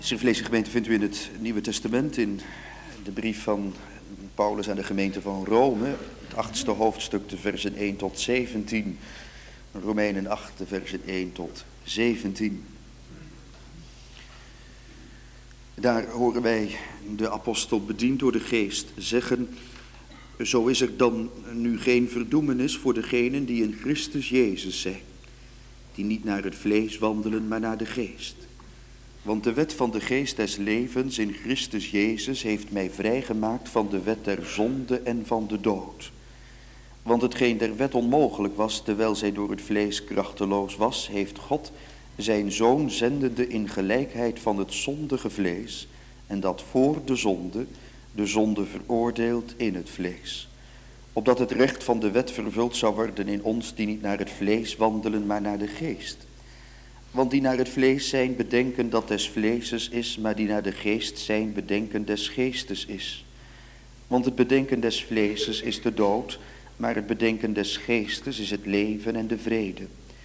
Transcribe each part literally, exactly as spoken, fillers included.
Schriftlezengemeente vindt u in het Nieuwe Testament, in de brief van Paulus aan de gemeente van Rome, het achtste hoofdstuk, de versen één tot zeventien, Romeinen acht, de versen één tot zeventien. Daar horen wij de apostel bediend door de geest zeggen: zo is er dan nu geen verdoemenis voor degenen die in Christus Jezus zijn, die niet naar het vlees wandelen, maar naar de geest. Want de wet van de geest des levens in Christus Jezus heeft mij vrijgemaakt van de wet der zonde en van de dood. Want hetgeen der wet onmogelijk was, terwijl zij door het vlees krachteloos was, heeft God zijn Zoon zendende in gelijkheid van het zondige vlees, en dat voor de zonde, de zonde veroordeeld in het vlees. Opdat het recht van de wet vervuld zou worden in ons die niet naar het vlees wandelen, maar naar de geest. Want die naar het vlees zijn, bedenken dat des vleeses is, maar die naar de geest zijn, bedenken des geestes is. Want het bedenken des vleeses is de dood, maar het bedenken des geestes is het leven en de vrede.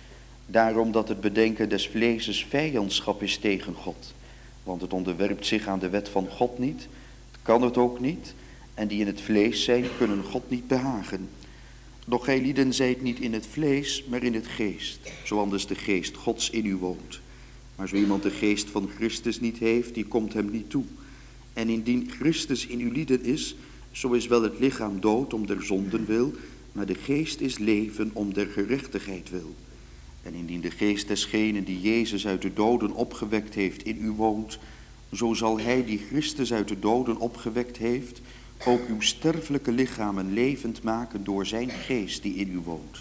Daarom dat het bedenken des vleeses vijandschap is tegen God. Want het onderwerpt zich aan de wet van God niet, het kan het ook niet, en die in het vlees zijn, kunnen God niet behagen. Doch gij lieden zijt niet in het vlees, maar in het geest, zo anders de geest Gods in u woont. Maar zo iemand de geest van Christus niet heeft, die komt hem niet toe. En indien Christus in uw lieden is, zo is wel het lichaam dood om der zonden wil, maar de geest is leven om der gerechtigheid wil. En indien de geest desgenen die Jezus uit de doden opgewekt heeft in u woont, zo zal hij die Christus uit de doden opgewekt heeft, ook uw sterfelijke lichamen levend maken door zijn geest die in u woont.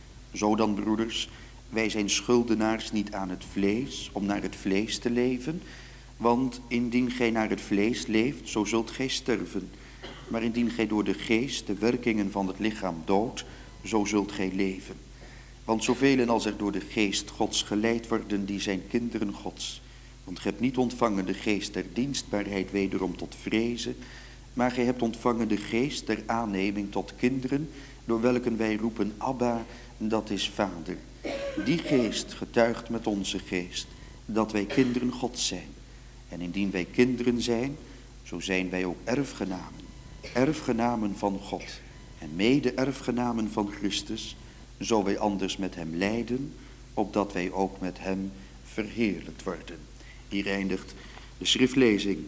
Zo dan, broeders, wij zijn schuldenaars niet aan het vlees, om naar het vlees te leven, want indien gij naar het vlees leeft, zo zult gij sterven. Maar indien gij door de geest de werkingen van het lichaam doodt, zo zult gij leven. Want zoveel als er door de geest Gods geleid worden, die zijn kinderen Gods. Want gij hebt niet ontvangen de geest der dienstbaarheid wederom tot vrezen, maar gij hebt ontvangen de geest der aanneming tot kinderen, door welken wij roepen Abba, dat is Vader. Die geest getuigt met onze geest, dat wij kinderen Gods zijn. En indien wij kinderen zijn, zo zijn wij ook erfgenamen. Erfgenamen van God en mede-erfgenamen van Christus, zo wij anders met hem lijden, opdat wij ook met hem verheerlijkt worden. Hier eindigt de schriftlezing.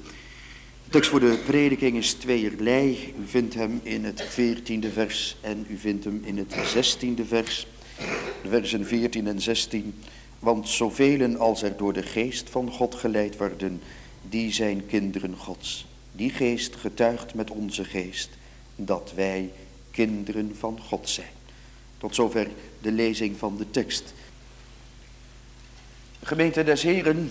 De tekst voor de prediking is tweeërlei. U vindt hem in het veertiende vers en u vindt hem in het zestiende vers. De versen veertien en zestien. Want zoveel als er door de geest van God geleid worden, die zijn kinderen Gods. Die geest getuigt met onze geest dat wij kinderen van God zijn. Tot zover de lezing van de tekst. Gemeente des Heren,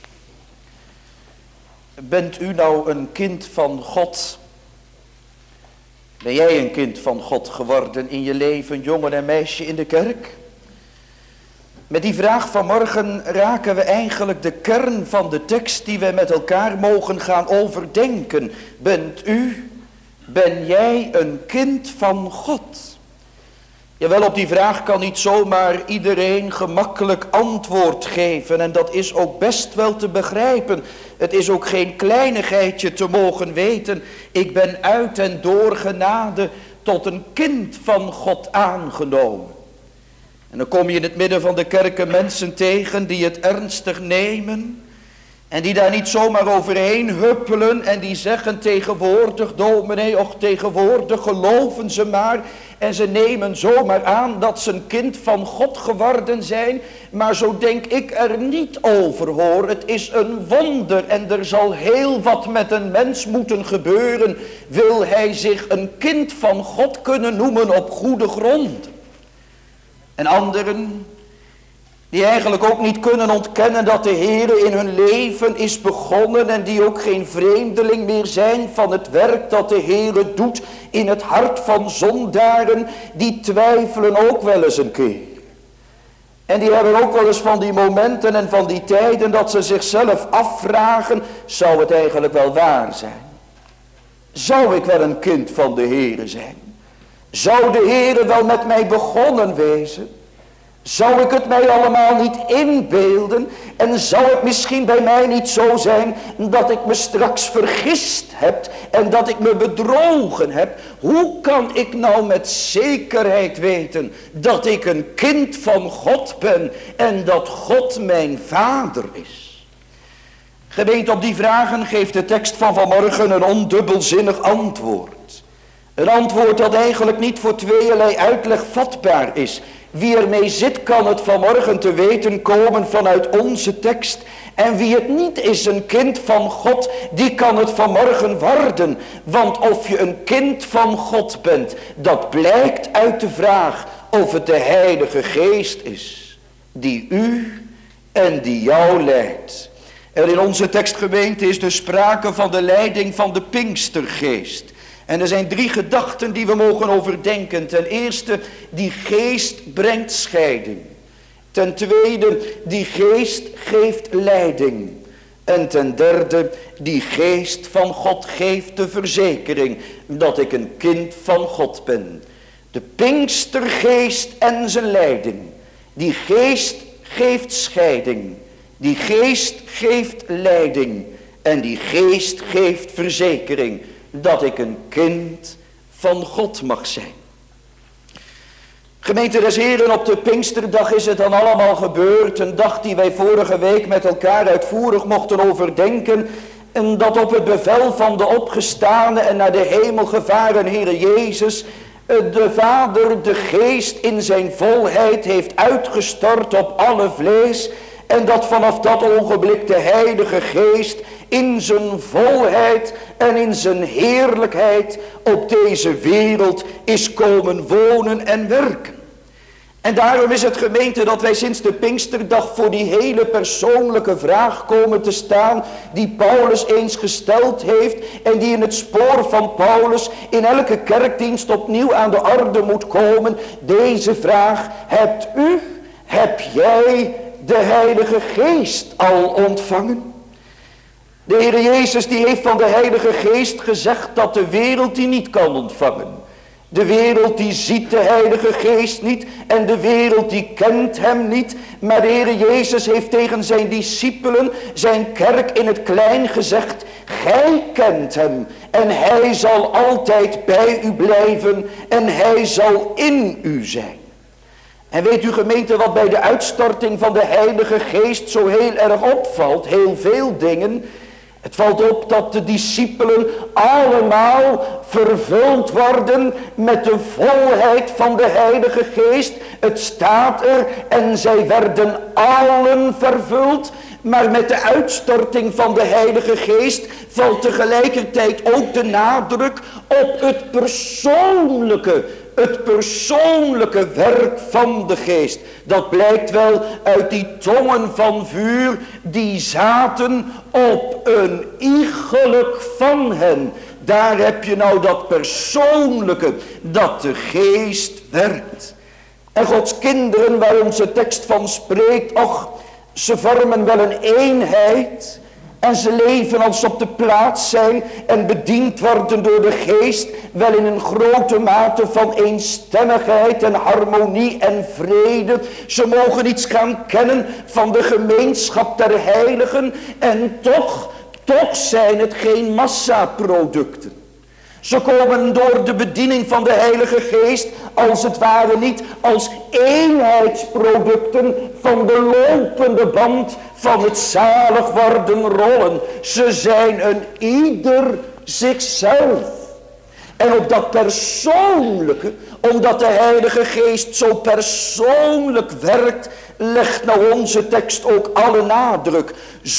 bent u nou een kind van God? Ben jij een kind van God geworden in je leven, jongen en meisje in de kerk? Met die vraag vanmorgen raken we eigenlijk de kern van de tekst die we met elkaar mogen gaan overdenken. Bent u, ben jij een kind van God? Jawel, op die vraag kan niet zomaar iedereen gemakkelijk antwoord geven. En dat is ook best wel te begrijpen. Het is ook geen kleinigheidje te mogen weten. Ik ben uit en door genade tot een kind van God aangenomen. En dan kom je in het midden van de kerken mensen tegen die het ernstig nemen. En die daar niet zomaar overheen huppelen en die zeggen tegenwoordig, dominee, och tegenwoordig geloven ze maar. En ze nemen zomaar aan dat ze een kind van God geworden zijn. Maar zo denk ik er niet over, hoor. Het is een wonder en er zal heel wat met een mens moeten gebeuren. Wil hij zich een kind van God kunnen noemen op goede grond? En anderen die eigenlijk ook niet kunnen ontkennen dat de Heer in hun leven is begonnen en die ook geen vreemdeling meer zijn van het werk dat de Heer doet in het hart van zondaren, die twijfelen ook wel eens een keer. En die hebben ook wel eens van die momenten en van die tijden dat ze zichzelf afvragen, zou het eigenlijk wel waar zijn? Zou ik wel een kind van de Heer zijn? Zou de Heer wel met mij begonnen wezen? Zou ik het mij allemaal niet inbeelden? En zou het misschien bij mij niet zo zijn dat ik me straks vergist heb en dat ik me bedrogen heb? Hoe kan ik nou met zekerheid weten dat ik een kind van God ben en dat God mijn vader is? Gemeente, op die vragen geeft de tekst van vanmorgen een ondubbelzinnig antwoord. Een antwoord dat eigenlijk niet voor tweeërlei uitleg vatbaar is. Wie ermee zit kan het vanmorgen te weten komen vanuit onze tekst. En wie het niet is, een kind van God, die kan het vanmorgen worden. Want of je een kind van God bent, dat blijkt uit de vraag of het de Heilige Geest is. Die u en die jou leidt. Er in onze tekstgemeente is dus sprake van de leiding van de Pinkstergeest. En er zijn drie gedachten die we mogen overdenken. Ten eerste, die geest brengt scheiding. Ten tweede, die geest geeft leiding. En ten derde, die geest van God geeft de verzekering dat ik een kind van God ben. De Pinkstergeest en zijn leiding. Die geest geeft scheiding. Die geest geeft leiding. En die geest geeft verzekering dat ik een kind van God mag zijn. Gemeente des Heren, op de Pinksterdag is het dan allemaal gebeurd. Een dag die wij vorige week met elkaar uitvoerig mochten overdenken. En dat op het bevel van de opgestane en naar de hemel gevaren Heere Jezus, de Vader de Geest in zijn volheid heeft uitgestort op alle vlees. En dat vanaf dat ogenblik de Heilige Geest in zijn volheid en in zijn heerlijkheid op deze wereld is komen wonen en werken. En daarom is het, gemeente, dat wij sinds de Pinksterdag voor die hele persoonlijke vraag komen te staan die Paulus eens gesteld heeft en die in het spoor van Paulus in elke kerkdienst opnieuw aan de orde moet komen. Deze vraag: hebt u, heb jij de Heilige Geest al ontvangen? De Heer Jezus die heeft van de Heilige Geest gezegd dat de wereld die niet kan ontvangen. De wereld die ziet de Heilige Geest niet en de wereld die kent hem niet. Maar de Heer Jezus heeft tegen zijn discipelen, zijn kerk in het klein gezegd: gij kent hem en hij zal altijd bij u blijven en hij zal in u zijn. En weet u, gemeente, wat bij de uitstorting van de Heilige Geest zo heel erg opvalt? Heel veel dingen. Het valt op dat de discipelen allemaal vervuld worden met de volheid van de Heilige Geest. Het staat er: en zij werden allen vervuld. Maar met de uitstorting van de Heilige Geest valt tegelijkertijd ook de nadruk op het persoonlijke, het persoonlijke werk van de Geest. Dat blijkt wel uit die tongen van vuur die zaten op een iegelijk van hen. Daar heb je nou dat persoonlijke, dat de Geest werkt. En Gods kinderen, waar onze tekst van spreekt, och, ze vormen wel een eenheid en ze leven als ze op de plaats zijn en bediend worden door de Geest, wel in een grote mate van eenstemmigheid en harmonie en vrede. Ze mogen iets gaan kennen van de gemeenschap der heiligen en toch, toch zijn het geen massaproducten. Ze komen door de bediening van de Heilige Geest als het ware niet als eenheidsproducten van de lopende band van het zalig worden rollen. Ze zijn een ieder zichzelf. En op dat persoonlijke, omdat de Heilige Geest zo persoonlijk werkt, legt nou onze tekst ook alle nadruk.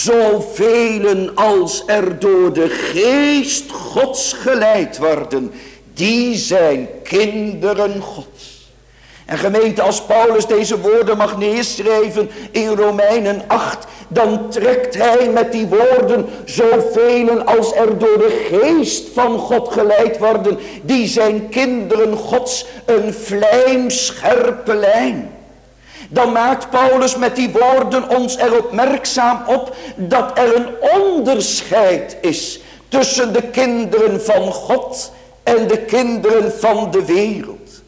Zoveel als er door de Geest Gods geleid worden, die zijn kinderen Gods. En gemeente, als Paulus deze woorden mag neerschrijven in Romeinen acht, dan trekt hij met die woorden: zoveel als er door de Geest van God geleid worden, die zijn kinderen Gods, een vlijmscherpe lijn. Dan maakt Paulus met die woorden ons er opmerkzaam op dat er een onderscheid is tussen de kinderen van God en de kinderen van de wereld.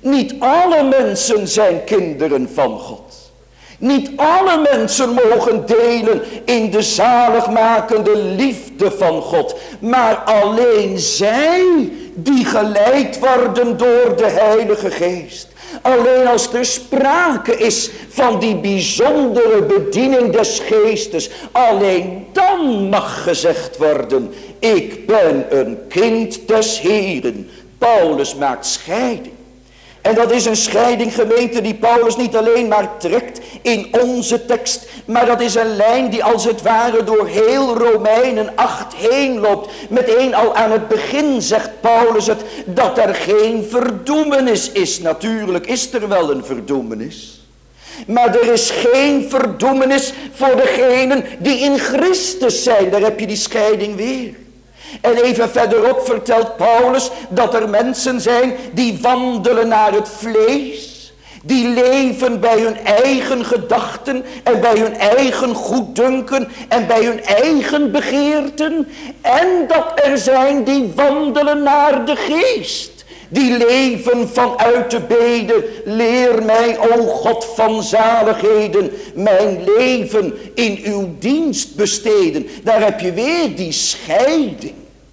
Niet alle mensen zijn kinderen van God. Niet alle mensen mogen delen in de zaligmakende liefde van God. Maar alleen zij die geleid worden door de Heilige Geest. Alleen als er sprake is van die bijzondere bediening des Geestes. Alleen dan mag gezegd worden, ik ben een kind des Heeren. Paulus maakt scheiding. En dat is een scheiding, gemeente, die Paulus niet alleen maar trekt in onze tekst. Maar dat is een lijn die als het ware door heel Romeinen acht heen loopt. Meteen al aan het begin zegt Paulus het, dat er geen verdoemenis is. Natuurlijk is er wel een verdoemenis. Maar er is geen verdoemenis voor degenen die in Christus zijn. Daar heb je die scheiding weer. En even verderop vertelt Paulus dat er mensen zijn die wandelen naar het vlees. Die leven bij hun eigen gedachten en bij hun eigen goeddunken en bij hun eigen begeerten. En dat er zijn die wandelen naar de geest. Die leven vanuit de bede, leer mij, o God van zaligheden, mijn leven in uw dienst besteden. Daar heb je weer die scheiding.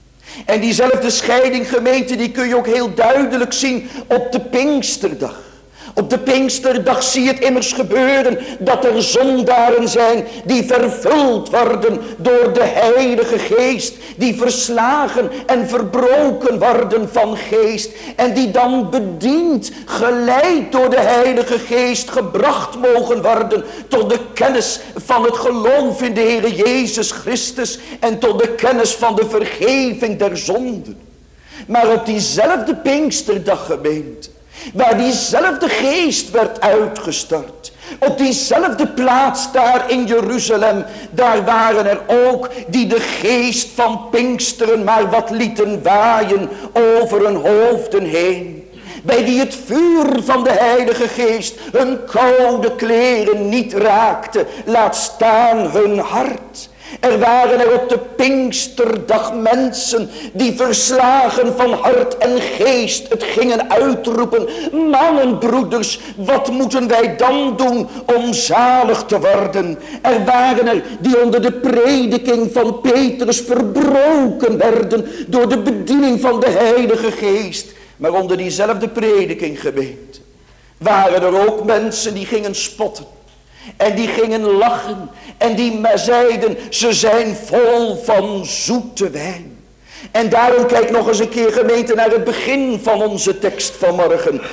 En diezelfde scheiding, gemeente, die kun je ook heel duidelijk zien op de Pinksterdag. Op de Pinksterdag zie je het immers gebeuren dat er zondaren zijn die vervuld worden door de Heilige Geest. Die verslagen en verbroken worden van geest. En die dan bediend, geleid door de Heilige Geest, gebracht mogen worden tot de kennis van het geloof in de Heer Jezus Christus. En tot de kennis van de vergeving der zonden. Maar op diezelfde Pinksterdag, gemeente, waar diezelfde geest werd uitgestort. Op diezelfde plaats daar in Jeruzalem. Daar waren er ook die de geest van Pinksteren maar wat lieten waaien over hun hoofden heen. Bij wie het vuur van de Heilige Geest hun koude kleren niet raakte. Laat staan hun hart. Er waren er op de Pinksterdag mensen die verslagen van hart en geest het gingen uitroepen. Mannen, broeders, wat moeten wij dan doen om zalig te worden? Er waren er die onder de prediking van Petrus verbroken werden door de bediening van de Heilige Geest. Maar onder diezelfde prediking, gemeente, waren er ook mensen die gingen spotten. En die gingen lachen. En die zeiden, ze zijn vol van zoete wijn. En daarom kijk nog eens een keer, gemeente, naar het begin van onze tekst vanmorgen.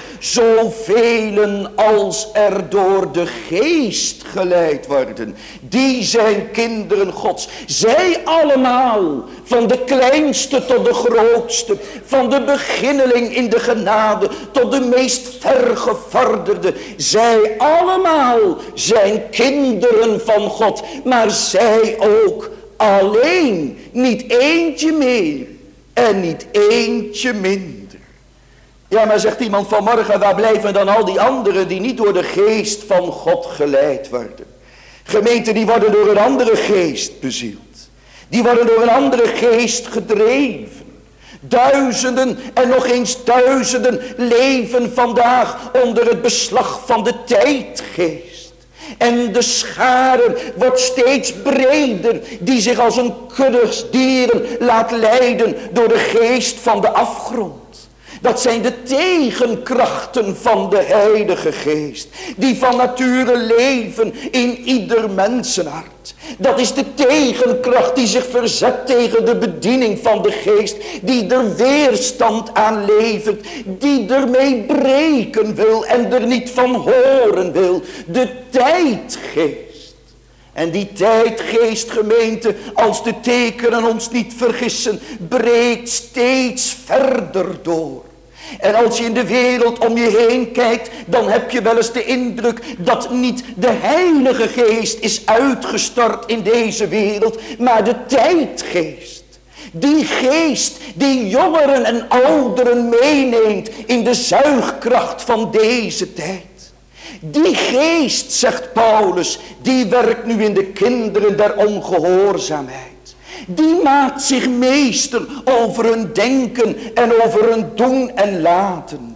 Zoveel als er door de geest geleid worden, die zijn kinderen Gods. Zij allemaal, van de kleinste tot de grootste, van de beginneling in de genade tot de meest vergevorderde. Zij allemaal zijn kinderen van God, maar zij ook alleen, niet eentje meer en niet eentje minder. Ja, maar zegt iemand vanmorgen, waar blijven dan al die anderen die niet door de geest van God geleid worden? Gemeenten, die worden door een andere geest bezield. Die worden door een andere geest gedreven. Duizenden en nog eens duizenden leven vandaag onder het beslag van de tijdgeest. En de schare wordt steeds breder, die zich als een kudde dieren laat leiden door de geest van de afgrond. Dat zijn de tegenkrachten van de Heilige Geest, die van nature leven in ieder mensenhart. Dat is de tegenkracht die zich verzet tegen de bediening van de geest, die er weerstand aan levert, die ermee breken wil en er niet van horen wil. De tijdgeest. En die tijdgeest, gemeente, als de tekenen ons niet vergissen, breekt steeds verder door. En als je in de wereld om je heen kijkt, dan heb je wel eens de indruk dat niet de Heilige Geest is uitgestort in deze wereld, maar de tijdgeest. Die geest die jongeren en ouderen meeneemt in de zuigkracht van deze tijd. Die geest, zegt Paulus, die werkt nu in de kinderen der ongehoorzaamheid. Die maakt zich meester over hun denken en over hun doen en laten.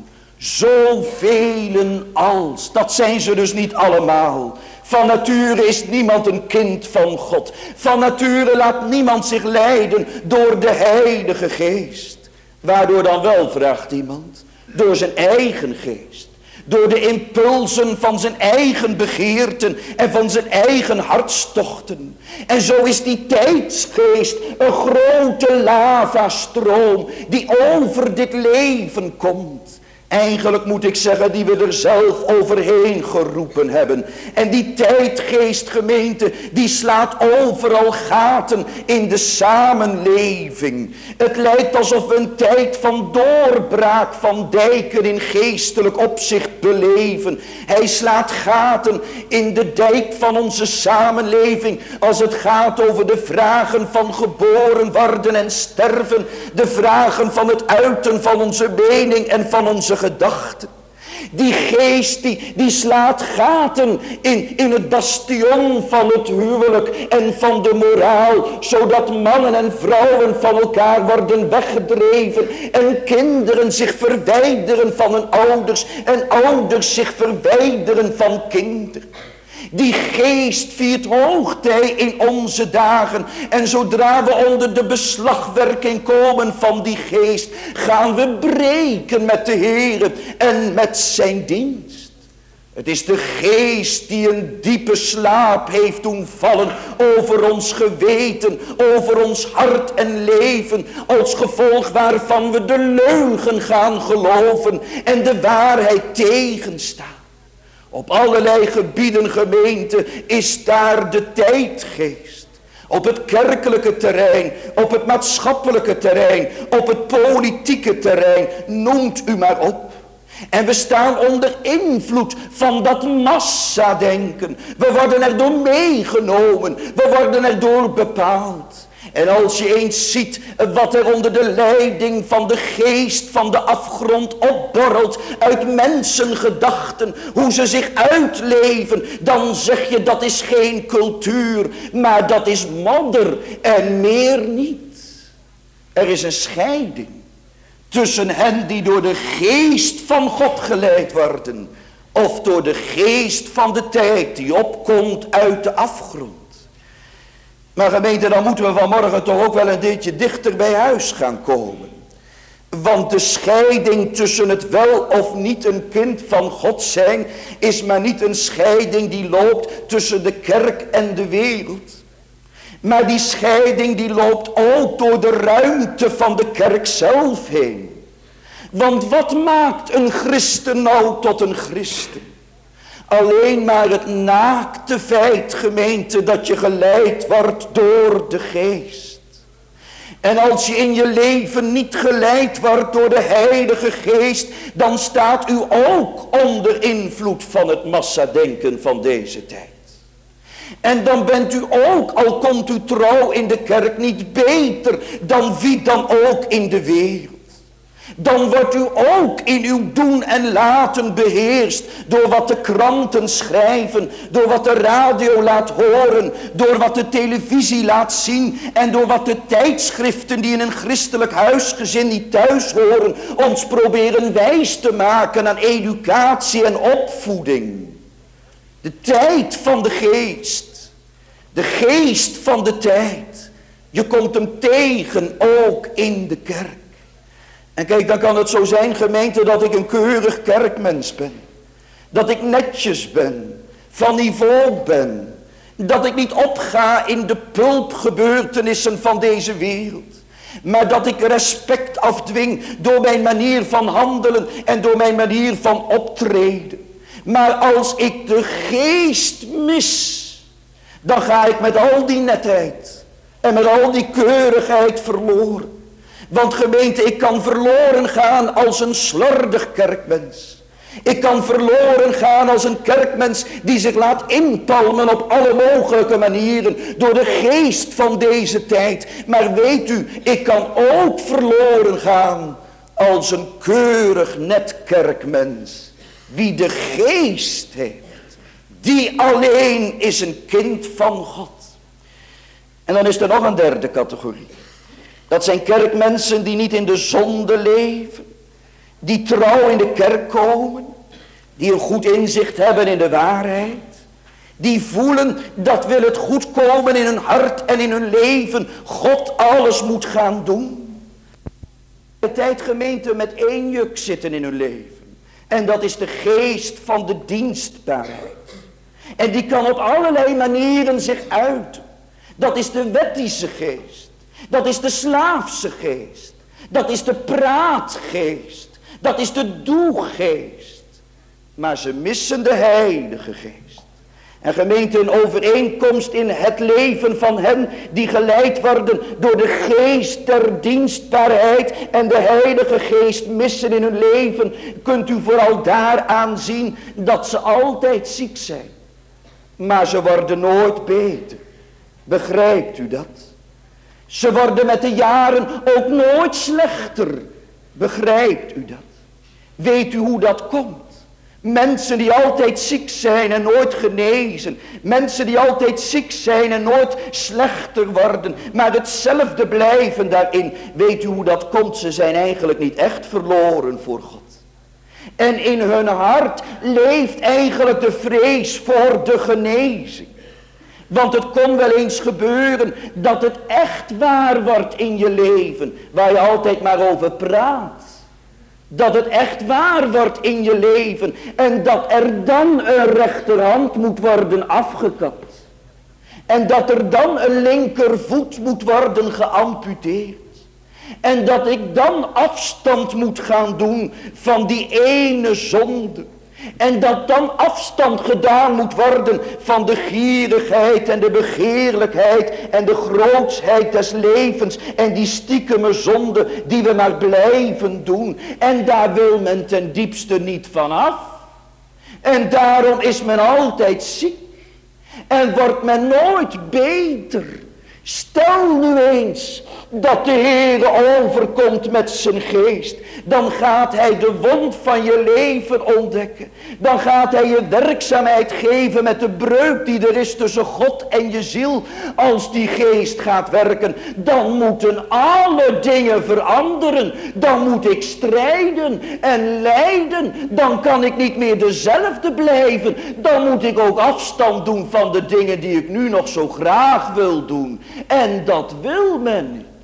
Zoveel als, dat zijn ze dus niet allemaal. Van nature is niemand een kind van God. Van nature laat niemand zich leiden door de Heilige Geest. Waardoor dan wel, vraagt iemand? Door zijn eigen geest. Door de impulsen van zijn eigen begeerten en van zijn eigen hartstochten. En zo is die tijdsgeest een grote lavastroom die over dit leven komt. Eigenlijk moet ik zeggen die we er zelf overheen geroepen hebben. En die tijdgeestgemeente die slaat overal gaten in de samenleving. Het lijkt alsof we een tijd van doorbraak van dijken in geestelijk opzicht beleven. Hij slaat gaten in de dijk van onze samenleving als het gaat over de vragen van geboren worden en sterven. De vragen van het uiten van onze mening en van onze gedachten. Die geest die, die slaat gaten in, in het bastion van het huwelijk en van de moraal. Zodat mannen en vrouwen van elkaar worden weggedreven. En kinderen zich verwijderen van hun ouders. En ouders zich verwijderen van kinderen. Die geest viert hoogtij in onze dagen. En zodra we onder de beslagwerking komen van die geest, gaan we breken met de Heer en met zijn dienst. Het is de geest die een diepe slaap heeft doen vallen over ons geweten, over ons hart en leven, als gevolg waarvan we de leugen gaan geloven en de waarheid tegenstaan. Op allerlei gebieden, gemeente, is daar de tijdgeest. Op het kerkelijke terrein, op het maatschappelijke terrein, op het politieke terrein, noemt u maar op. En we staan onder invloed van dat massadenken. We worden erdoor meegenomen, we worden erdoor bepaald. En als je eens ziet wat er onder de leiding van de geest van de afgrond opborrelt uit mensengedachten, hoe ze zich uitleven, dan zeg je dat is geen cultuur, maar dat is modder en meer niet. Er is een scheiding tussen hen die door de geest van God geleid worden, of door de geest van de tijd die opkomt uit de afgrond. Maar gemeente, dan moeten we vanmorgen toch ook wel een beetje dichter bij huis gaan komen. Want de scheiding tussen het wel of niet een kind van God zijn, is maar niet een scheiding die loopt tussen de kerk en de wereld. Maar die scheiding die loopt ook door de ruimte van de kerk zelf heen. Want wat maakt een christen nou tot een christen? Alleen maar het naakte feit, gemeente, dat je geleid wordt door de geest. En als je in je leven niet geleid wordt door de Heilige Geest, dan staat u ook onder invloed van het massadenken van deze tijd. En dan bent u ook, al komt u trouw in de kerk, niet beter dan wie dan ook in de wereld. Dan wordt u ook in uw doen en laten beheerst door wat de kranten schrijven, door wat de radio laat horen, door wat de televisie laat zien en door wat de tijdschriften die in een christelijk huisgezin niet thuis horen, ons proberen wijs te maken aan educatie en opvoeding. De tijd van de geest, de geest van de tijd, je komt hem tegen ook in de kerk. En kijk, dan kan het zo zijn, gemeente, dat ik een keurig kerkmens ben. Dat ik netjes ben, van niveau ben. Dat ik niet opga in de pulpgebeurtenissen van deze wereld. Maar dat ik respect afdwing door mijn manier van handelen en door mijn manier van optreden. Maar als ik de geest mis, dan ga ik met al die netheid en met al die keurigheid verloren. Want gemeente, ik kan verloren gaan als een slordig kerkmens. Ik kan verloren gaan als een kerkmens die zich laat inpalmen op alle mogelijke manieren door de geest van deze tijd. Maar weet u, ik kan ook verloren gaan als een keurig net kerkmens. Wie de geest heeft, die alleen is een kind van God. En dan is er nog een derde categorie. Dat zijn kerkmensen die niet in de zonde leven. die trouw in de kerk komen, die een goed inzicht hebben in de waarheid, die voelen dat wil het goed komen in hun hart en in hun leven, God alles moet gaan doen. De tijdgemeente met één juk zitten in hun leven. En dat is de geest van de dienstbaarheid. En die kan op allerlei manieren zich uiten. Dat is de wettische geest. Dat is de slaafse geest. Dat is de praatgeest. Dat is de doegeest. Maar ze missen de heilige geest. En gemeente, in overeenkomst in het leven van hen die geleid worden door de geest der dienstbaarheid en de heilige geest missen in hun leven, kunt u vooral daaraan zien dat ze altijd ziek zijn. Maar ze worden nooit beter. Begrijpt u dat? Ze worden met de jaren ook nooit slechter. Begrijpt u dat? Weet u hoe dat komt? Mensen die altijd ziek zijn en nooit genezen. Mensen die altijd ziek zijn en nooit slechter worden. Maar hetzelfde blijven daarin. Weet u hoe dat komt? Ze zijn eigenlijk niet echt verloren voor God. En in hun hart leeft eigenlijk de vrees voor de genezing. Want het kon wel eens gebeuren dat het echt waar wordt in je leven. Waar je altijd maar over praat. Dat het echt waar wordt in je leven. En dat er dan een rechterhand moet worden afgekapt. En dat er dan een linkervoet moet worden geamputeerd. En dat ik dan afstand moet gaan doen van die ene zonde. En dat dan afstand gedaan moet worden van de gierigheid en de begeerlijkheid en de grootsheid des levens. En die stiekeme zonde die we maar blijven doen. En daar wil men ten diepste niet van af. En daarom is men altijd ziek. En wordt men nooit beter. Stel nu eens dat de Heer overkomt met zijn geest. Dan gaat hij de wond van je leven ontdekken. Dan gaat hij je werkzaamheid geven met de breuk die er is tussen God en je ziel. Als die geest gaat werken, dan moeten alle dingen veranderen. Dan moet ik strijden en lijden. Dan kan ik niet meer dezelfde blijven. Dan moet ik ook afstand doen van de dingen die ik nu nog zo graag wil doen. En dat wil men niet.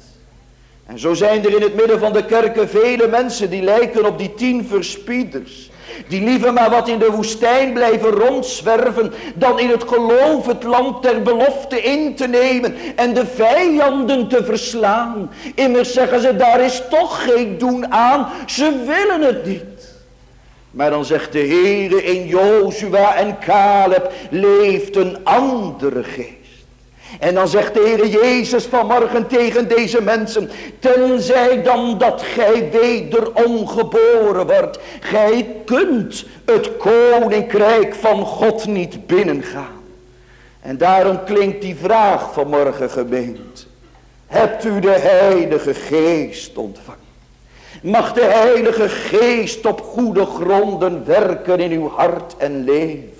En zo zijn er in het midden van de kerken vele mensen die lijken op die tien verspieders. Die liever maar wat in de woestijn blijven rondzwerven dan in het geloof het land der belofte in te nemen en de vijanden te verslaan. Immers zeggen ze, daar is toch geen doen aan, ze willen het niet. Maar dan zegt de Heere, in Jozua en Caleb leeft een andere geest. En dan zegt de Heere Jezus vanmorgen tegen deze mensen, tenzij dan dat gij wederom geboren wordt, gij kunt het koninkrijk van God niet binnengaan. En daarom klinkt die vraag vanmorgen, gemeente, hebt u de Heilige Geest ontvangen? Mag de Heilige Geest op goede gronden werken in uw hart en leven?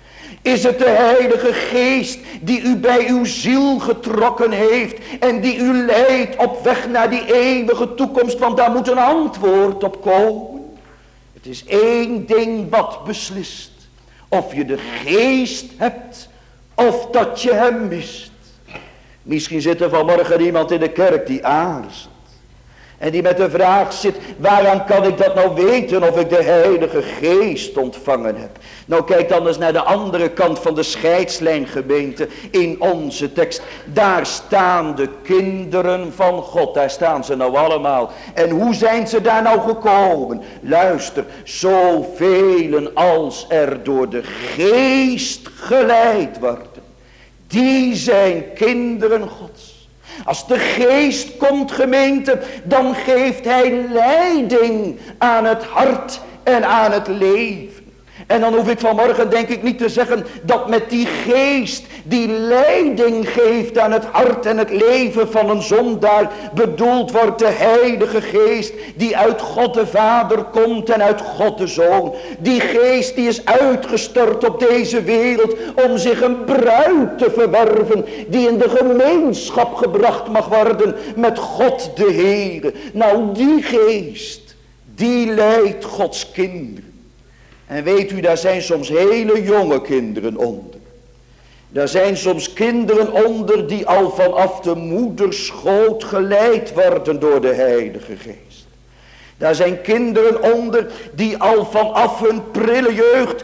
Is het de Heilige Geest die u bij uw ziel getrokken heeft en die u leidt op weg naar die eeuwige toekomst, want daar moet een antwoord op komen. Het is één ding wat beslist, of je de Geest hebt of dat je hem mist. Misschien zit er vanmorgen iemand in de kerk die aarzelt. En die met de vraag zit, waaraan kan ik dat nou weten of ik de Heilige Geest ontvangen heb? Nou, kijk dan eens naar de andere kant van de scheidslijn, gemeente, in onze tekst. Daar staan de kinderen van God, daar staan ze nou allemaal. En hoe zijn ze daar nou gekomen? Luister, zoveel als er door de Geest geleid worden, die zijn kinderen Gods. Als de Geest komt, gemeente, dan geeft hij leiding aan het hart en aan het leven. En dan hoef ik vanmorgen denk ik niet te zeggen dat met die Geest die leiding geeft aan het hart en het leven van een zondaar bedoeld wordt de Heilige Geest die uit God de Vader komt en uit God de Zoon. Die Geest die is uitgestort op deze wereld om zich een bruid te verwerven die in de gemeenschap gebracht mag worden met God de Heere. Nou, die Geest, die leidt Gods kinderen. En weet u, daar zijn soms hele jonge kinderen onder. Daar zijn soms kinderen onder die al vanaf de moederschoot geleid worden door de Heilige Geest. Daar zijn kinderen onder die al vanaf hun prille jeugd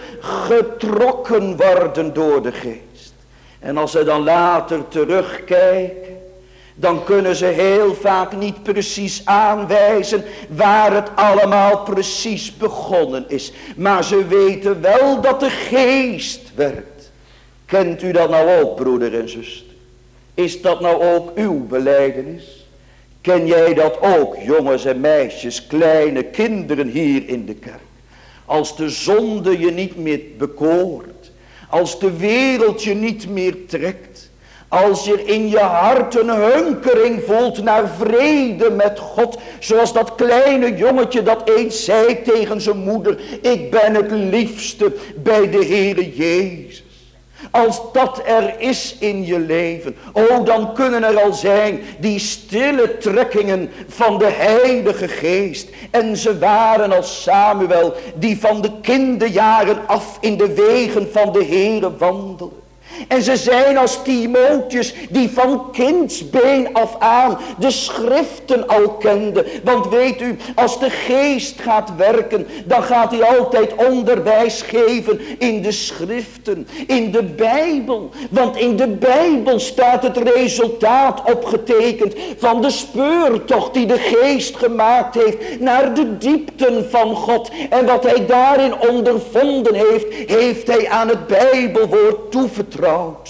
getrokken worden door de Geest. En als ze dan later terugkijken, dan kunnen ze heel vaak niet precies aanwijzen waar het allemaal precies begonnen is. Maar ze weten wel dat de Geest werkt. Kent u dat nou ook, broeder en zuster? Is dat nou ook uw belijdenis? Ken jij dat ook, jongens en meisjes, kleine kinderen hier in de kerk? Als de zonde je niet meer bekoort, als de wereld je niet meer trekt, als je in je hart een hunkering voelt naar vrede met God, zoals dat kleine jongetje dat eens zei tegen zijn moeder, ik ben het liefste bij de Heere Jezus. Als dat er is in je leven, oh, dan kunnen er al zijn die stille trekkingen van de Heilige Geest. En ze waren als Samuel, die van de kinderjaren af in de wegen van de Heere wandelde. En ze zijn als Timotheus, die van kindsbeen af aan de schriften al kende. Want weet u, als de Geest gaat werken, dan gaat hij altijd onderwijs geven in de schriften, in de Bijbel. Want in de Bijbel staat het resultaat opgetekend van de speurtocht die de Geest gemaakt heeft naar de diepten van God. En wat hij daarin ondervonden heeft, heeft hij aan het Bijbelwoord toevertrouwd.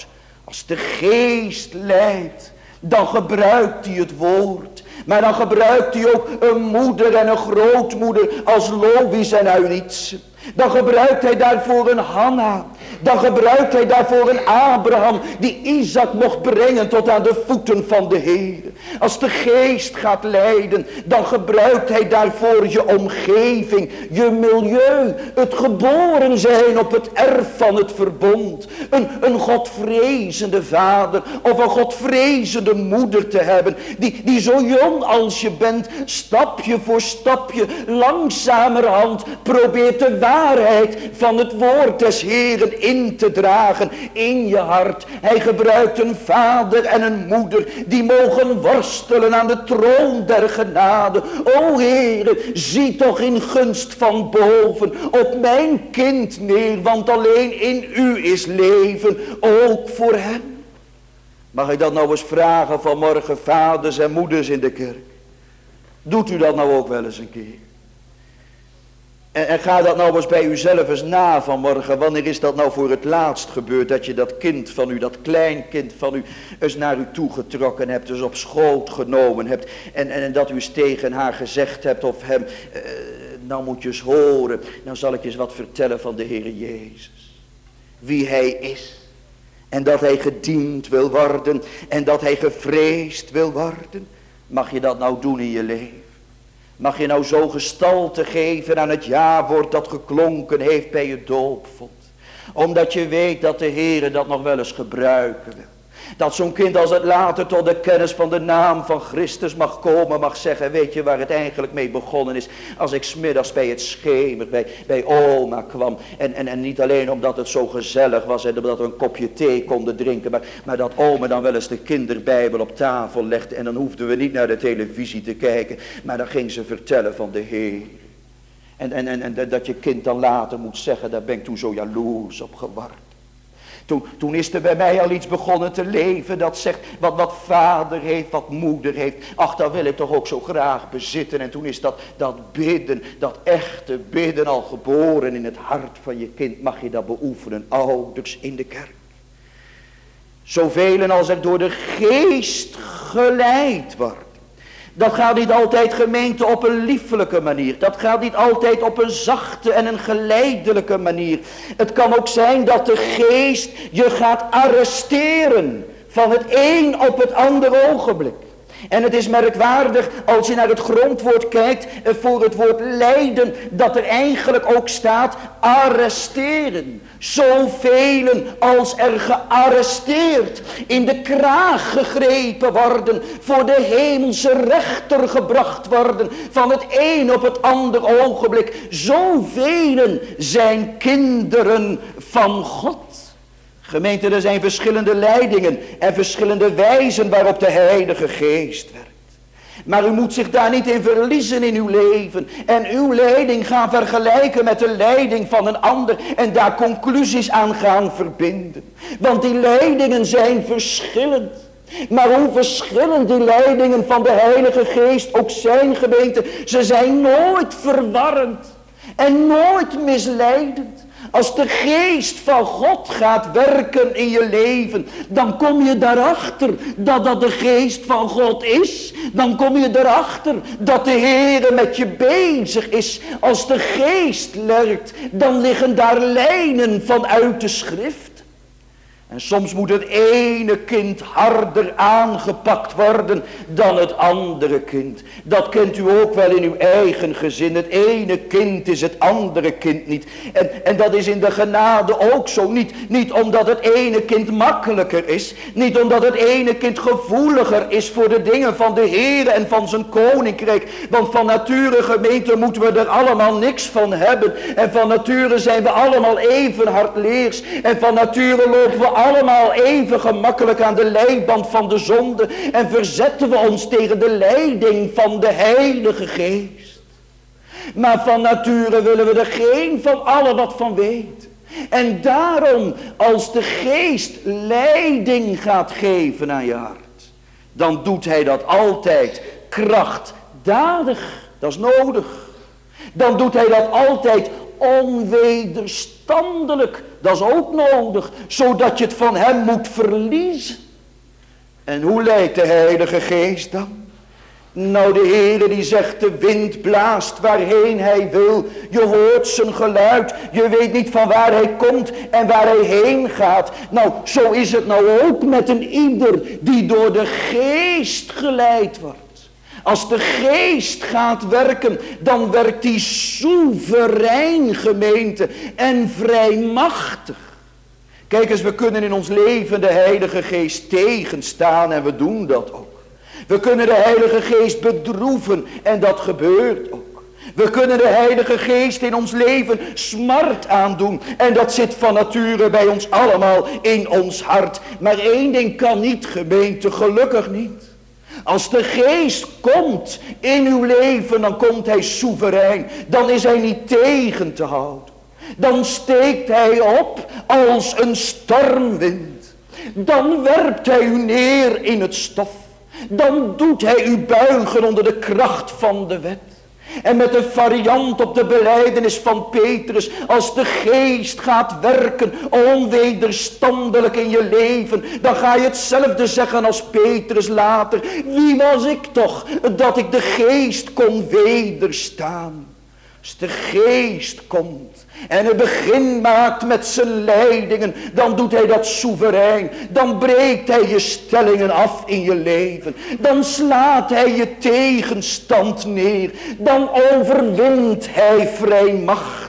Als de Geest leidt, dan gebruikt hij het woord. Maar dan gebruikt hij ook een moeder en een grootmoeder als Lois en Eunice. Dan gebruikt hij daarvoor een Hanna. Dan gebruikt hij daarvoor een Abraham die Isaac mocht brengen tot aan de voeten van de Heer. Als de Geest gaat leiden, dan gebruikt hij daarvoor je omgeving, je milieu, het geboren zijn op het erf van het verbond. Een, een godvrezende vader of een godvrezende moeder te hebben, die, die zo jong als je bent, stapje voor stapje, langzamerhand probeert de waarheid van het woord des Heeren in te dragen in je hart. Hij gebruikt een vader en een moeder die mogen worstelen aan de troon der genade. O Heere, zie toch in gunst van boven op mijn kind neer, want alleen in u is leven, ook voor hem. Mag ik dat nou eens vragen vanmorgen, vaders en moeders in de kerk? Doet u dat nou ook wel eens een keer? En, en ga dat nou eens bij uzelf eens na vanmorgen. Wanneer is dat nou voor het laatst gebeurd? Dat je dat kind van u, dat kleinkind van u, eens naar u toegetrokken hebt. Dus op schoot genomen hebt. En, en, en dat u eens tegen haar gezegd hebt of hem. Uh, nou moet je eens horen. Nou zal ik je eens wat vertellen van de Heere Jezus. Wie hij is. En dat hij gediend wil worden. En dat hij gevreesd wil worden. Mag je dat nou doen in je leven? Mag je nou zo gestalte geven aan het ja-woord dat geklonken heeft bij je doopvond? Omdat je weet dat de Heere dat nog wel eens gebruiken wil. Dat zo'n kind als het later tot de kennis van de naam van Christus mag komen, mag zeggen, weet je waar het eigenlijk mee begonnen is? Als ik 's middags bij het schemer, bij, bij oma kwam. En, en, en niet alleen omdat het zo gezellig was en omdat we een kopje thee konden drinken. Maar, maar dat oma dan wel eens de kinderbijbel op tafel legde. En dan hoefden we niet naar de televisie te kijken. Maar dan ging ze vertellen van de Heer. En, en, en, en dat je kind dan later moet zeggen, daar ben ik toen zo jaloers op geworden. Toen, toen is er bij mij al iets begonnen te leven dat zegt, wat, wat vader heeft, wat moeder heeft. Ach, dat wil ik toch ook zo graag bezitten. En toen is dat, dat bidden, dat echte bidden al geboren in het hart van je kind. Mag je dat beoefenen, ouders in de kerk. Zoveel als er door de Geest geleid wordt. Dat gaat niet altijd, gemeente, op een liefelijke manier. Dat gaat niet altijd op een zachte en een geleidelijke manier. Het kan ook zijn dat de Geest je gaat arresteren van het een op het andere ogenblik. En het is merkwaardig als je naar het grondwoord kijkt voor het woord lijden, dat er eigenlijk ook staat arresteren. Zoveel als er gearresteerd, in de kraag gegrepen worden, voor de hemelse rechter gebracht worden, van het een op het andere ogenblik. Zoveel zijn kinderen van God. Gemeente, er zijn verschillende leidingen en verschillende wijzen waarop de Heilige Geest werkt. Maar u moet zich daar niet in verliezen in uw leven. En uw leiding gaan vergelijken met de leiding van een ander. En daar conclusies aan gaan verbinden. Want die leidingen zijn verschillend. Maar hoe verschillend die leidingen van de Heilige Geest ook zijn, gemeente. Ze zijn nooit verwarrend. En nooit misleidend. Als de geest van God gaat werken in je leven, dan kom je daarachter dat dat de geest van God is. Dan kom je daarachter dat de Heer met je bezig is. Als de geest werkt, dan liggen daar lijnen vanuit de schrift. En soms moet het ene kind harder aangepakt worden dan het andere kind. Dat kent u ook wel in uw eigen gezin. Het ene kind is het andere kind niet. En, en dat is in de genade ook zo. Niet, niet omdat het ene kind makkelijker is. Niet omdat het ene kind gevoeliger is voor de dingen van de Heer en van zijn koninkrijk. Want van nature, gemeente, moeten we er allemaal niks van hebben. En van nature zijn we allemaal even hardleers. En van nature lopen we allemaal even gemakkelijk aan de leiband van de zonde. En verzetten we ons tegen de leiding van de Heilige Geest. Maar van nature willen we er geen van allen wat van weten. En daarom, als de Geest leiding gaat geven aan je hart, dan doet hij dat altijd krachtdadig. Dat is nodig. Dan doet hij dat altijd onwederstandelijk. Dat is ook nodig. Zodat je het van hem moet verliezen. En hoe leidt de Heilige Geest dan? Nou, de Heere die zegt, de wind blaast waarheen hij wil. Je hoort zijn geluid. Je weet niet van waar hij komt en waar hij heen gaat. Nou, zo is het nou ook met een ieder die door de Geest geleid wordt. Als de Geest gaat werken, dan werkt hij soeverein, gemeente, en vrijmachtig. Kijk eens, we kunnen in ons leven de Heilige Geest tegenstaan en we doen dat ook. We kunnen de Heilige Geest bedroeven en dat gebeurt ook. We kunnen de Heilige Geest in ons leven smart aandoen. En dat zit van nature bij ons allemaal in ons hart. Maar één ding kan niet, gemeente, gelukkig niet. Als de Geest komt in uw leven, dan komt hij soeverein. Dan is hij niet tegen te houden. Dan steekt hij op als een stormwind. Dan werpt hij u neer in het stof. Dan doet hij u buigen onder de kracht van de wet. En met een variant op de belijdenis van Petrus, als de Geest gaat werken onwederstandelijk in je leven, dan ga je hetzelfde zeggen als Petrus later. Wie was ik toch dat ik de Geest kon wederstaan? Als de Geest komt en een begin maakt met zijn leidingen, dan doet hij dat soeverein. Dan breekt hij je stellingen af in je leven. Dan slaat hij je tegenstand neer. Dan overwint hij vrijmachtig.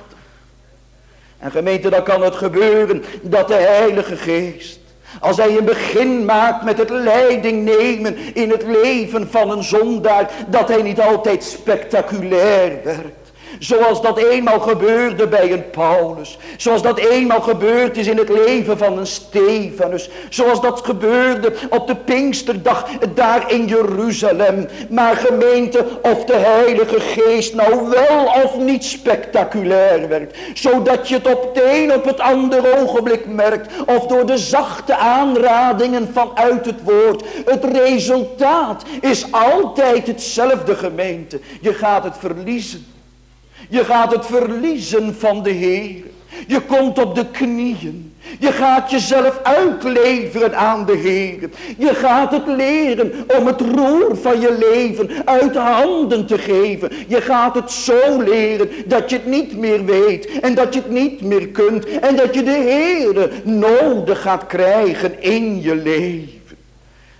En gemeente, dan kan het gebeuren dat de Heilige Geest, als hij een begin maakt met het leiding nemen in het leven van een zondaar, dat hij niet altijd spectaculair werkt. Zoals dat eenmaal gebeurde bij een Paulus. Zoals dat eenmaal gebeurd is in het leven van een Stefanus. Zoals dat gebeurde op de Pinksterdag daar in Jeruzalem. Maar gemeente, of de Heilige Geest nou wel of niet spectaculair werd. Zodat je het op het een op het andere ogenblik merkt. Of door de zachte aanradingen vanuit het woord. Het resultaat is altijd hetzelfde, gemeente. Je gaat het verliezen. Je gaat het verliezen van de Heer. Je komt op de knieën. Je gaat jezelf uitleveren aan de Heer. Je gaat het leren om het roer van je leven uit handen te geven. Je gaat het zo leren dat je het niet meer weet. En dat je het niet meer kunt. En dat je de Heer nodig gaat krijgen in je leven.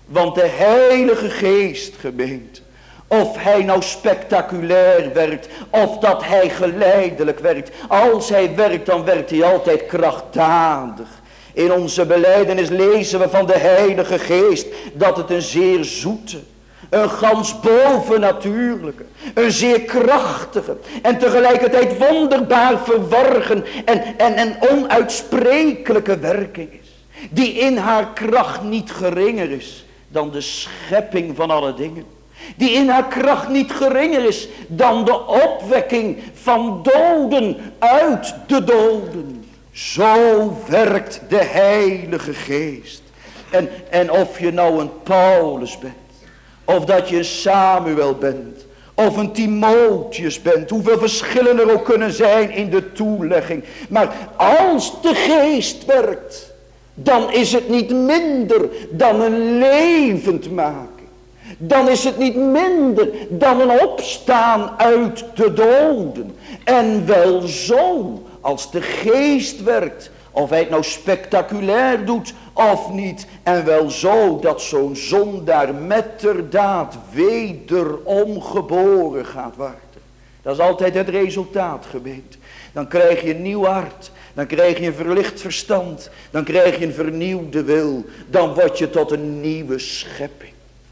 Want de Heilige Geest, gemeente, of hij nou spectaculair werkt, of dat hij geleidelijk werkt. Als hij werkt, dan werkt hij altijd krachtdadig. In onze belijdenis lezen we van de Heilige Geest dat het een zeer zoete, een gans bovennatuurlijke, een zeer krachtige en tegelijkertijd wonderbaar verworgen en, en, en onuitsprekelijke werking is. Die in haar kracht niet geringer is dan de schepping van alle dingen. Die in haar kracht niet geringer is dan de opwekking van doden uit de doden. Zo werkt de Heilige Geest. En, en of je nou een Paulus bent, of dat je een Samuel bent, of een Timotheus bent, hoeveel verschillen er ook kunnen zijn in de toelegging. Maar als de Geest werkt, dan is het niet minder dan een levendmaking. Dan is het niet minder dan een opstaan uit de doden. En wel zo, als de Geest werkt, of hij het nou spectaculair doet of niet. En wel zo dat zo'n zondaar metterdaad wederom geboren gaat worden. Dat is altijd het resultaat, gemeente. Dan krijg je een nieuw hart. Dan krijg je een verlicht verstand. Dan krijg je een vernieuwde wil. Dan word je tot een nieuwe schepping.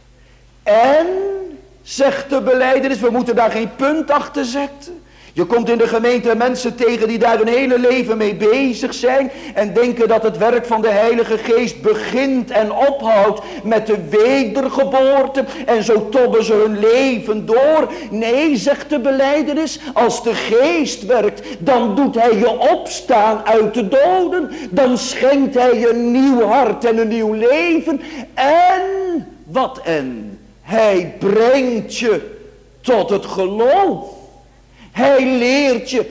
En, zegt de belijdenis, we moeten daar geen punt achter zetten. Je komt in de gemeente mensen tegen die daar hun hele leven mee bezig zijn. En denken dat het werk van de Heilige Geest begint en ophoudt met de wedergeboorte. En zo tobben ze hun leven door. Nee, zegt de belijdenis, als de Geest werkt, dan doet hij je opstaan uit de doden. Dan schenkt hij je een nieuw hart en een nieuw leven. En, wat en? Hij brengt je tot het geloof. Hij leert je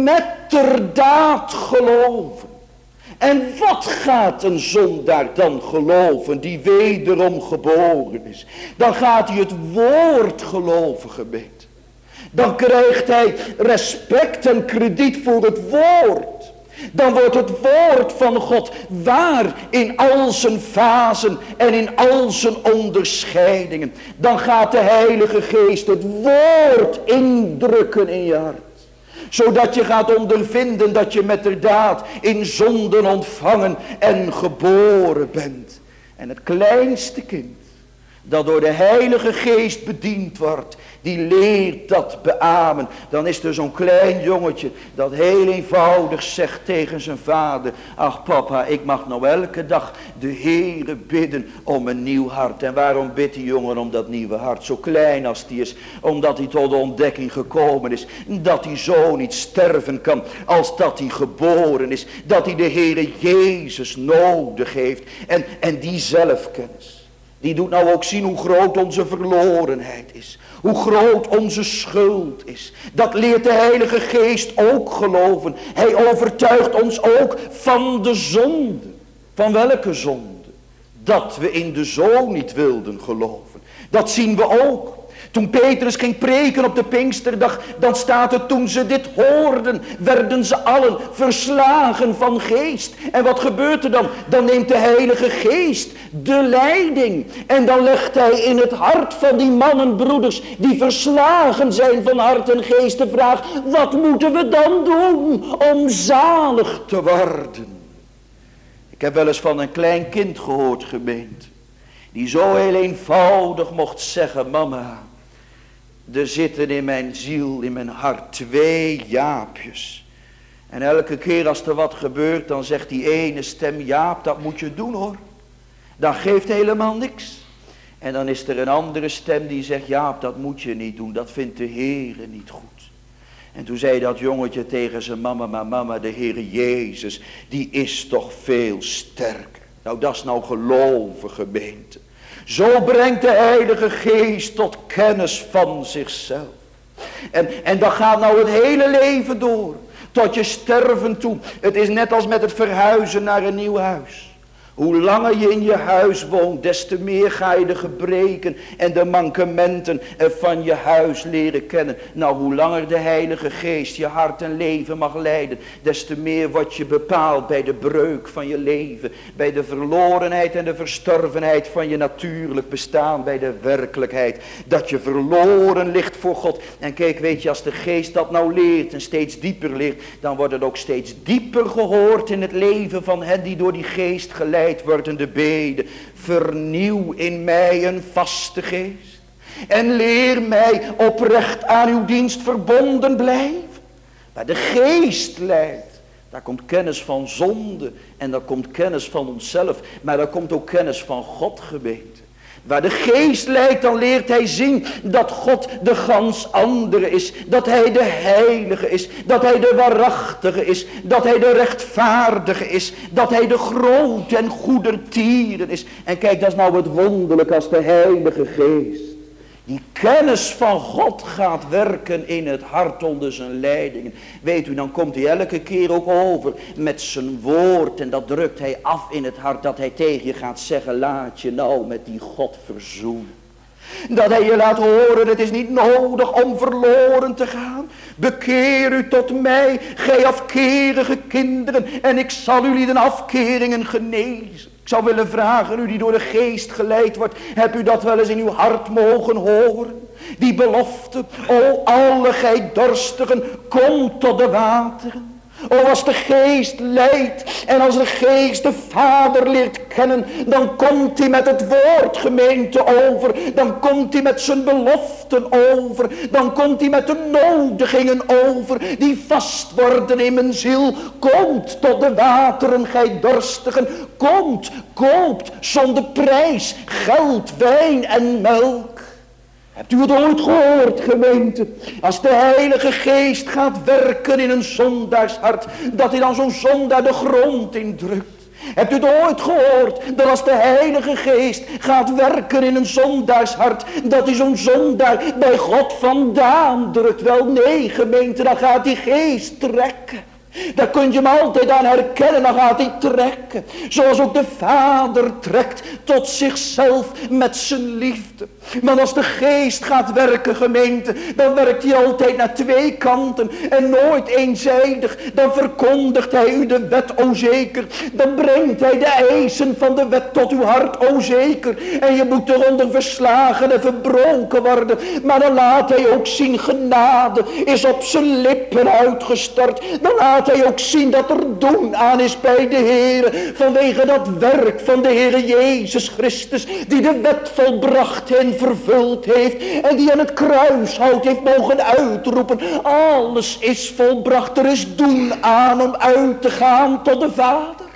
metterdaad geloven. En wat gaat een zondaar dan geloven die wederom geboren is? Dan gaat hij het woord geloven, gemeente. Dan krijgt hij respect en krediet voor het woord. Dan wordt het woord van God waar in al zijn fasen en in al zijn onderscheidingen. Dan gaat de Heilige Geest het woord indrukken in je hart. Zodat je gaat ondervinden dat je metterdaad in zonden ontvangen en geboren bent. En het kleinste kind dat door de Heilige Geest bediend wordt, die leert dat beamen. Dan is er zo'n klein jongetje dat heel eenvoudig zegt tegen zijn vader: ach papa, ik mag nou elke dag de Heere bidden om een nieuw hart. En waarom bidt die jongen om dat nieuwe hart? Zo klein als die is, omdat hij tot de ontdekking gekomen is dat hij zo niet sterven kan als dat hij geboren is. Dat hij de Heere Jezus nodig heeft. En, en die zelfkennis, die doet nou ook zien hoe groot onze verlorenheid is. Hoe groot onze schuld is. Dat leert de Heilige Geest ook geloven. Hij overtuigt ons ook van de zonde. Van welke zonde? Dat we in de Zoon niet wilden geloven. Dat zien we ook. Toen Petrus ging preken op de Pinksterdag, dan staat het, toen ze dit hoorden, werden ze allen verslagen van geest. En wat gebeurt er dan? Dan neemt de Heilige Geest de leiding. En dan legt hij in het hart van die mannen, broeders, die verslagen zijn van hart en geest, de vraag: wat moeten we dan doen om zalig te worden? Ik heb wel eens van een klein kind gehoord, gemeente, die zo heel eenvoudig mocht zeggen: mama, er zitten in mijn ziel, in mijn hart twee Jaapjes. En elke keer als er wat gebeurt, dan zegt die ene stem: Jaap, dat moet je doen hoor. Dat geeft helemaal niks. En dan is er een andere stem die zegt: Jaap, dat moet je niet doen, dat vindt de Heere niet goed. En toen zei dat jongetje tegen zijn mama: maar mama, de Heere Jezus, die is toch veel sterker. Nou, dat is nou geloven, gemeente. Zo brengt de Heilige Geest tot kennis van zichzelf. En, en dat gaat nou het hele leven door. Tot je sterven toe. Het is net als met het verhuizen naar een nieuw huis. Hoe langer je in je huis woont, des te meer ga je de gebreken en de mankementen van je huis leren kennen. Nou, hoe langer de Heilige Geest je hart en leven mag leiden, des te meer word je bepaald bij de breuk van je leven. Bij de verlorenheid en de verstorvenheid van je natuurlijk bestaan. Bij de werkelijkheid dat je verloren ligt voor God. En kijk, weet je, als de Geest dat nou leert en steeds dieper leert, dan wordt het ook steeds dieper gehoord in het leven van hen die door die Geest geleid worden. De beden: vernieuw in mij een vaste geest en leer mij oprecht aan uw dienst verbonden blijven. Waar de Geest leidt, daar komt kennis van zonde en daar komt kennis van onszelf, maar daar komt ook kennis van God, gemeente. Waar de Geest leidt, dan leert hij zien dat God de gans andere is. Dat hij de heilige is. Dat hij de waarachtige is. Dat hij de rechtvaardige is. Dat hij de grote en goedertieren is. En kijk, dat is nou het wonderlijk als de Heilige Geest die kennis van God gaat werken in het hart onder zijn leidingen. Weet u, dan komt hij elke keer ook over met zijn woord. En dat drukt hij af in het hart, dat hij tegen je gaat zeggen: laat je nou met die God verzoenen. Dat hij je laat horen: het is niet nodig om verloren te gaan. Bekeer u tot mij, gij afkerige kinderen, en ik zal jullie de afkeringen genezen. Ik zou willen vragen, u die door de Geest geleid wordt, hebt u dat wel eens in uw hart mogen horen? Die belofte: o alle gij dorstigen, kom tot de wateren. O, als de Geest leidt en als de Geest de Vader leert kennen, dan komt hij met het woord, gemeente, over. Dan komt hij met zijn beloften over. Dan komt hij met de nodigingen over die vast worden in mijn ziel. Komt tot de wateren, gij dorstigen. Komt, koopt zonder prijs geld, wijn en melk. Hebt u het ooit gehoord, gemeente? Als de Heilige Geest gaat werken in een zondaarshart, dat hij dan zo'n zondaar de grond indrukt. Hebt u het ooit gehoord dat als de Heilige Geest gaat werken in een zondaarshart, dat hij zo'n zondaar bij God vandaan drukt? Wel nee, gemeente, dan gaat die Geest trekken. Daar kun je hem altijd aan herkennen, dan gaat hij trekken. Zoals ook de Vader trekt tot zichzelf met zijn liefde. Maar als de Geest gaat werken, gemeente, dan werkt hij altijd naar twee kanten en nooit eenzijdig. Dan verkondigt hij u de wet, o zeker. Dan brengt hij de eisen van de wet tot uw hart, o zeker. En je moet eronder verslagen en verbroken worden. Maar dan laat hij ook zien, genade is op zijn lippen uitgestort. Dan laat hij ook zien dat er doen aan is bij de Heer, vanwege dat werk van de Heer Jezus Christus, die de wet volbracht en vervuld heeft, en die aan het kruishout heeft mogen uitroepen: alles is volbracht, er is doen aan om uit te gaan tot de Vader.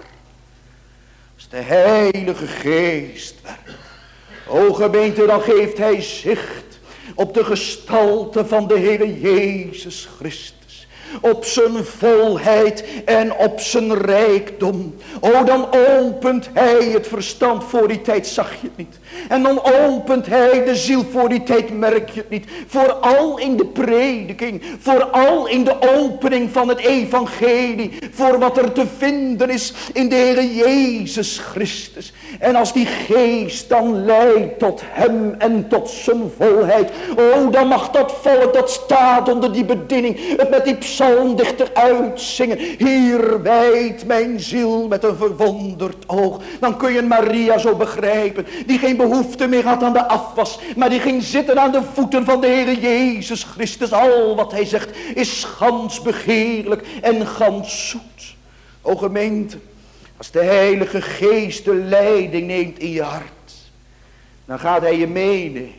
Als de Heilige Geest werkt, o gemeente, dan geeft hij zicht op de gestalte van de Heer Jezus Christus. Op zijn volheid en op zijn rijkdom. O, dan opent hij het verstand, voor die tijd zag je het niet. En dan opent hij de ziel, voor die tijd merk je het niet. Vooral in de prediking, vooral in de opening van het evangelie, voor wat er te vinden is in de Heer Jezus Christus. En als die Geest dan leidt tot hem en tot zijn volheid, o, dan mag dat volk dat staat onder die bediening het met die psalmdichter uitzingen: hier wijdt mijn ziel met een verwonderd oog. Dan kun je Maria zo begrijpen, die geen behoefte meer had aan de afwas, maar die ging zitten aan de voeten van de Heer Jezus Christus. Al wat hij zegt is gans begeerlijk en gans zoet. O gemeente, als de Heilige Geest de leiding neemt in je hart, dan gaat hij je meenemen.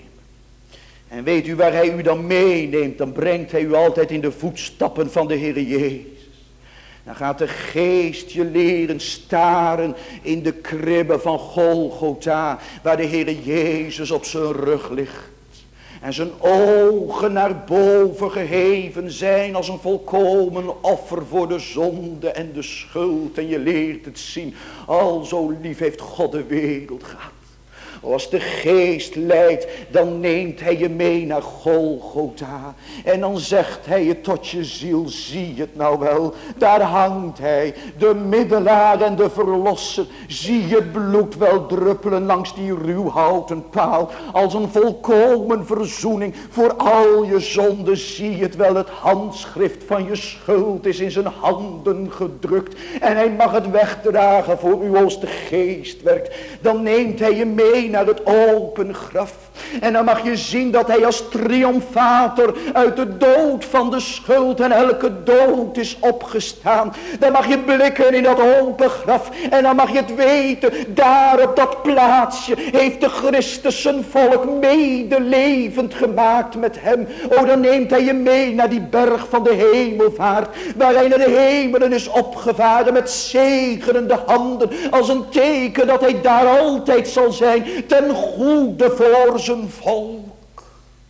En weet u waar hij u dan meeneemt, dan brengt hij u altijd in de voetstappen van de Heer Jezus. Dan gaat de Geest je leren staren in de kribbe van Golgotha, waar de Heer Jezus op zijn rug ligt. En zijn ogen naar boven geheven zijn als een volkomen offer voor de zonde en de schuld. En je leert het zien, al zo lief heeft God de wereld gehad. Als de geest leidt, dan neemt hij je mee naar Golgotha. En dan zegt hij je tot je ziel, zie het nou wel. Daar hangt hij, de middelaar en de verlosser. Zie je het bloed wel druppelen langs die ruwhouten paal. Als een volkomen verzoening voor al je zonden. Zie je het wel, het handschrift van je schuld is in zijn handen gedrukt. En hij mag het wegdragen voor u als de geest werkt. Dan neemt hij je mee naar het open graf. En dan mag je zien dat hij als triomfator uit de dood van de schuld en elke dood is opgestaan. Dan mag je blikken in dat open graf. En dan mag je het weten, daar op dat plaatsje heeft de Christus zijn volk medelevend gemaakt met hem. O, dan neemt hij je mee naar die berg van de hemelvaart. Waar hij naar de hemelen is opgevaren met zegenende handen. Als een teken dat hij daar altijd zal zijn ten goede voor zijn volk.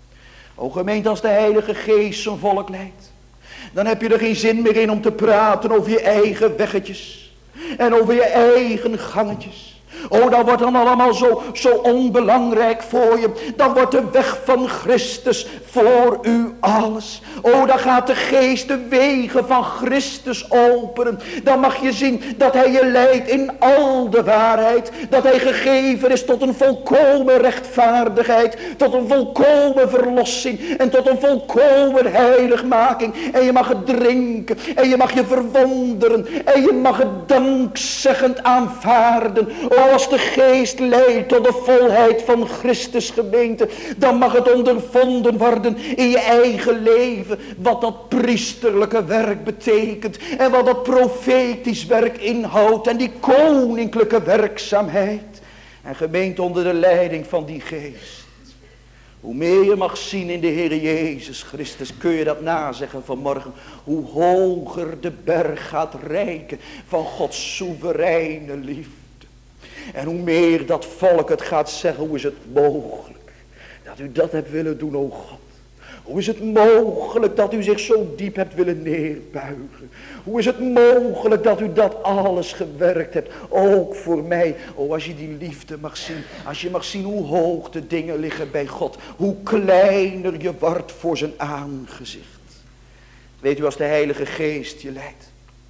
O gemeente, als de Heilige Geest zijn volk leidt, dan heb je er geen zin meer in om te praten over je eigen weggetjes. En over je eigen gangetjes. Oh, dat wordt dan allemaal zo, zo onbelangrijk voor je. Dan wordt de weg van Christus voor u alles. Oh, dan gaat de geest de wegen van Christus openen. Dan mag je zien dat hij je leidt in al de waarheid. Dat hij gegeven is tot een volkomen rechtvaardigheid. Tot een volkomen verlossing. En tot een volkomen heiligmaking. En je mag het drinken. En je mag je verwonderen. En je mag het dankzeggend aanvaarden. Oh, als de geest leidt tot de volheid van Christus gemeente, dan mag het ondervonden worden in je eigen leven wat dat priesterlijke werk betekent en wat dat profetisch werk inhoudt en die koninklijke werkzaamheid. En gemeente, onder de leiding van die geest, hoe meer je mag zien in de Heer Jezus Christus, kun je dat nazeggen vanmorgen, hoe hoger de berg gaat reiken van Gods soevereine liefde. En hoe meer dat volk het gaat zeggen, hoe is het mogelijk dat u dat hebt willen doen, o God. Hoe is het mogelijk dat u zich zo diep hebt willen neerbuigen. Hoe is het mogelijk dat u dat alles gewerkt hebt, ook voor mij. O, als je die liefde mag zien, als je mag zien hoe hoog de dingen liggen bij God. Hoe kleiner je wordt voor zijn aangezicht. Weet u, als de Heilige Geest je leidt,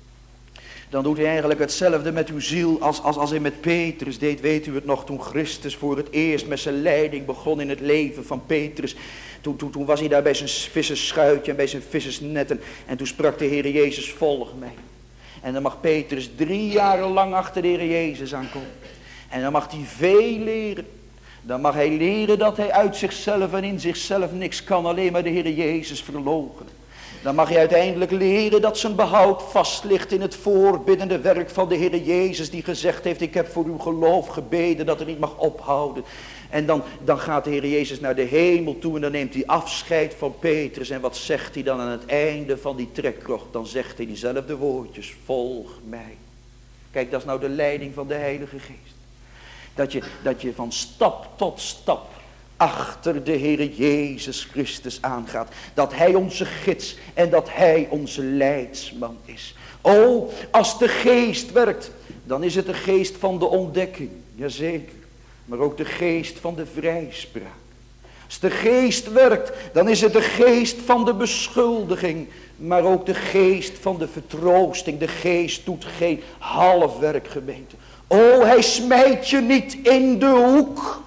dan doet hij eigenlijk hetzelfde met uw ziel als, als, als hij met Petrus deed. Weet u het nog, toen Christus voor het eerst met zijn leiding begon in het leven van Petrus. Toen, toen, toen was hij daar bij zijn vissenschuitje en bij zijn vissersnetten. En toen sprak de Heer Jezus, volg mij. En dan mag Petrus drie jaren lang achter de Heer Jezus aankomen. En dan mag hij veel leren. Dan mag hij leren dat hij uit zichzelf en in zichzelf niks kan. Alleen maar de Heer Jezus verloochenen. Dan mag je uiteindelijk leren dat zijn behoud vast ligt in het voorbiddende werk van de Heer Jezus. Die gezegd heeft, ik heb voor uw geloof gebeden dat het niet mag ophouden. En dan, dan gaat de Heer Jezus naar de hemel toe en dan neemt hij afscheid van Petrus. En wat zegt hij dan aan het einde van die trekrocht? Dan zegt hij diezelfde woordjes, volg mij. Kijk, dat is nou de leiding van de Heilige Geest. Dat je, dat je van stap tot stap achter de Heer Jezus Christus aangaat. Dat hij onze gids en dat hij onze leidsman is. O, als de geest werkt, dan is het de geest van de ontdekking. Jazeker. Maar ook de geest van de vrijspraak. Als de geest werkt, dan is het de geest van de beschuldiging. Maar ook de geest van de vertroosting. De geest doet geen halfwerk, gemeente. O, hij smijt je niet in de hoek.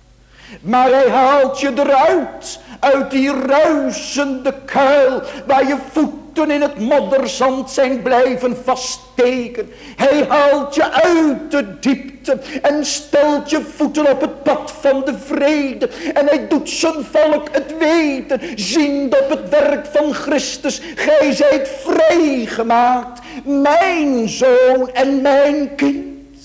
Maar hij haalt je eruit, uit die ruisende kuil, waar je voeten in het modderzand zijn blijven vaststeken. Hij haalt je uit de diepte en stelt je voeten op het pad van de vrede. En hij doet zijn volk het weten, ziend op het werk van Christus. Gij zijt vrijgemaakt, mijn zoon en mijn kind.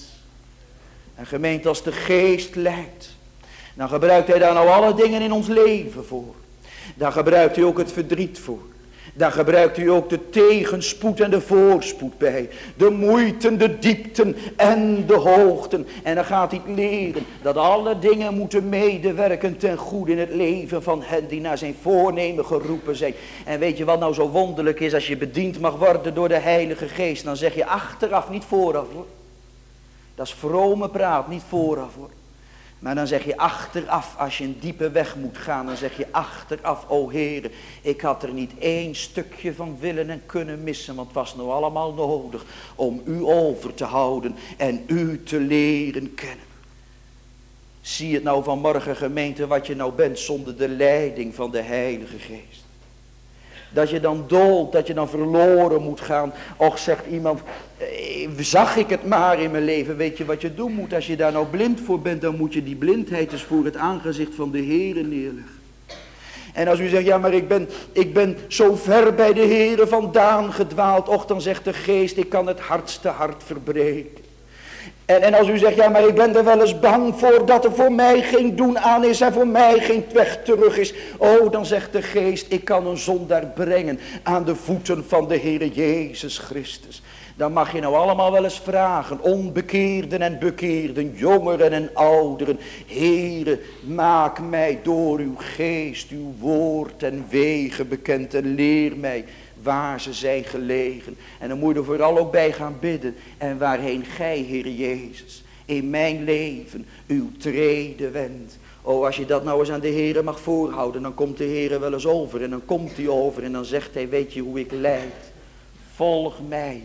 En gemeente, als de geest leidt, dan gebruikt hij daar nou alle dingen in ons leven voor. Daar gebruikt hij ook het verdriet voor. Daar gebruikt hij ook de tegenspoed en de voorspoed bij. De moeiten, de diepten en de hoogten. En dan gaat hij leren dat alle dingen moeten medewerken ten goede in het leven van hen die naar zijn voornemen geroepen zijn. En weet je wat nou zo wonderlijk is? Als je bediend mag worden door de Heilige Geest, dan zeg je achteraf, niet vooraf hoor. Dat is vrome praat, niet vooraf hoor. Maar dan zeg je achteraf, als je een diepe weg moet gaan, dan zeg je achteraf, o Heere, ik had er niet één stukje van willen en kunnen missen, want het was nou allemaal nodig om u over te houden en u te leren kennen. Zie het nou vanmorgen, gemeente, wat je nou bent zonder de leiding van de Heilige Geest. Dat je dan doolt, dat je dan verloren moet gaan. Och, zegt iemand, eh, zag ik het maar in mijn leven. Weet je wat je doen moet? Als je daar nou blind voor bent, dan moet je die blindheid eens voor het aangezicht van de Heere neerleggen. En als u zegt, ja maar ik ben, ik ben zo ver bij de Heere vandaan gedwaald. Och, dan zegt de Geest, ik kan het hardste hart verbreken. En, en als u zegt, ja maar ik ben er wel eens bang voor dat er voor mij geen doen aan is en voor mij geen weg terug is. Oh, dan zegt de Geest, ik kan een zondaar brengen aan de voeten van de Heere Jezus Christus. Dan mag je nou allemaal wel eens vragen, onbekeerden en bekeerden, jongeren en ouderen. Heere, maak mij door uw Geest, uw woord en wegen bekend en leer mij waar ze zijn gelegen. En dan moet je er vooral ook bij gaan bidden. En waarheen gij, Heere Jezus, in mijn leven uw treden wendt. Oh, als je dat nou eens aan de Heere mag voorhouden, dan komt de Heere wel eens over. En dan komt hij over en dan zegt hij, weet je hoe ik lijd? Volg mij.